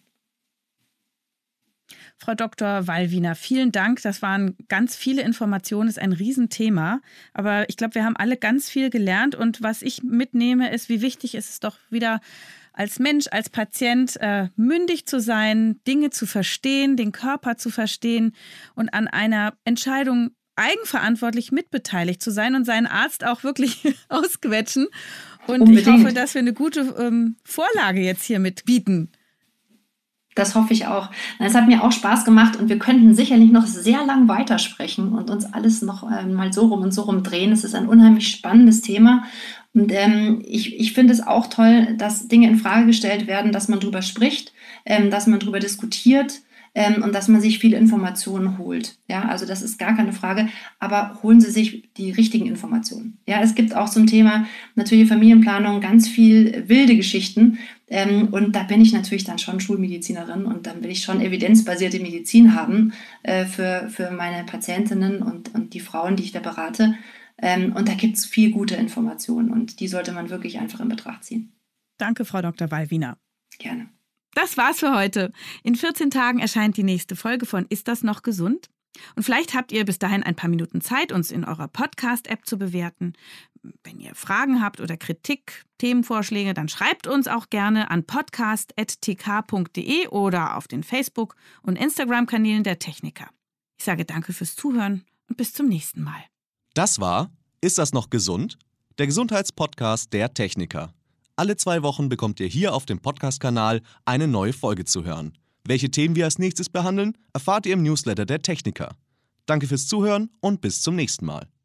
Frau Doktor Wallwiener, vielen Dank. Das waren ganz viele Informationen, das ist ein Riesenthema. Aber ich glaube, wir haben alle ganz viel gelernt. Und was ich mitnehme, ist, wie wichtig ist es doch wieder als Mensch, als Patient äh, mündig zu sein, Dinge zu verstehen, den Körper zu verstehen und an einer Entscheidung eigenverantwortlich mitbeteiligt zu sein und seinen Arzt auch wirklich ausquetschen. Und Unbedingt. Ich hoffe, dass wir eine gute ähm, Vorlage jetzt hier mit bieten. Das hoffe ich auch. Es hat mir auch Spaß gemacht und wir könnten sicherlich noch sehr lang weitersprechen und uns alles noch äh, mal so rum und so rum drehen. Es ist ein unheimlich spannendes Thema und ähm, ich, ich finde es auch toll, dass Dinge in Frage gestellt werden, dass man drüber spricht, ähm, dass man drüber diskutiert. ähm, und dass man sich viele Informationen holt. Ja, also das ist gar keine Frage, aber holen Sie sich die richtigen Informationen. Ja, es gibt auch zum Thema natürliche Familienplanung ganz viel wilde Geschichten, ähm, und da bin ich natürlich dann schon Schulmedizinerin und dann will ich schon evidenzbasierte Medizin haben äh, für, für meine Patientinnen und, und die Frauen, die ich da berate. Ähm, und da gibt es viel gute Informationen und die sollte man wirklich einfach in Betracht ziehen. Danke, Frau Doktor Wallwiener. Gerne. Das war's für heute. In vierzehn Tagen erscheint die nächste Folge von Ist das noch gesund? Und vielleicht habt ihr bis dahin ein paar Minuten Zeit, uns in eurer Podcast-App zu bewerten. Wenn ihr Fragen habt oder Kritik, Themenvorschläge, dann schreibt uns auch gerne an podcast punkt t k punkt d e oder auf den Facebook- und Instagram-Kanälen der Techniker. Ich sage danke fürs Zuhören und bis zum nächsten Mal. Das war Ist das noch gesund? Der Gesundheitspodcast der Techniker. Alle zwei Wochen bekommt ihr hier auf dem Podcast-Kanal eine neue Folge zu hören. Welche Themen wir als nächstes behandeln, erfahrt ihr im Newsletter der Techniker. Danke fürs Zuhören und bis zum nächsten Mal.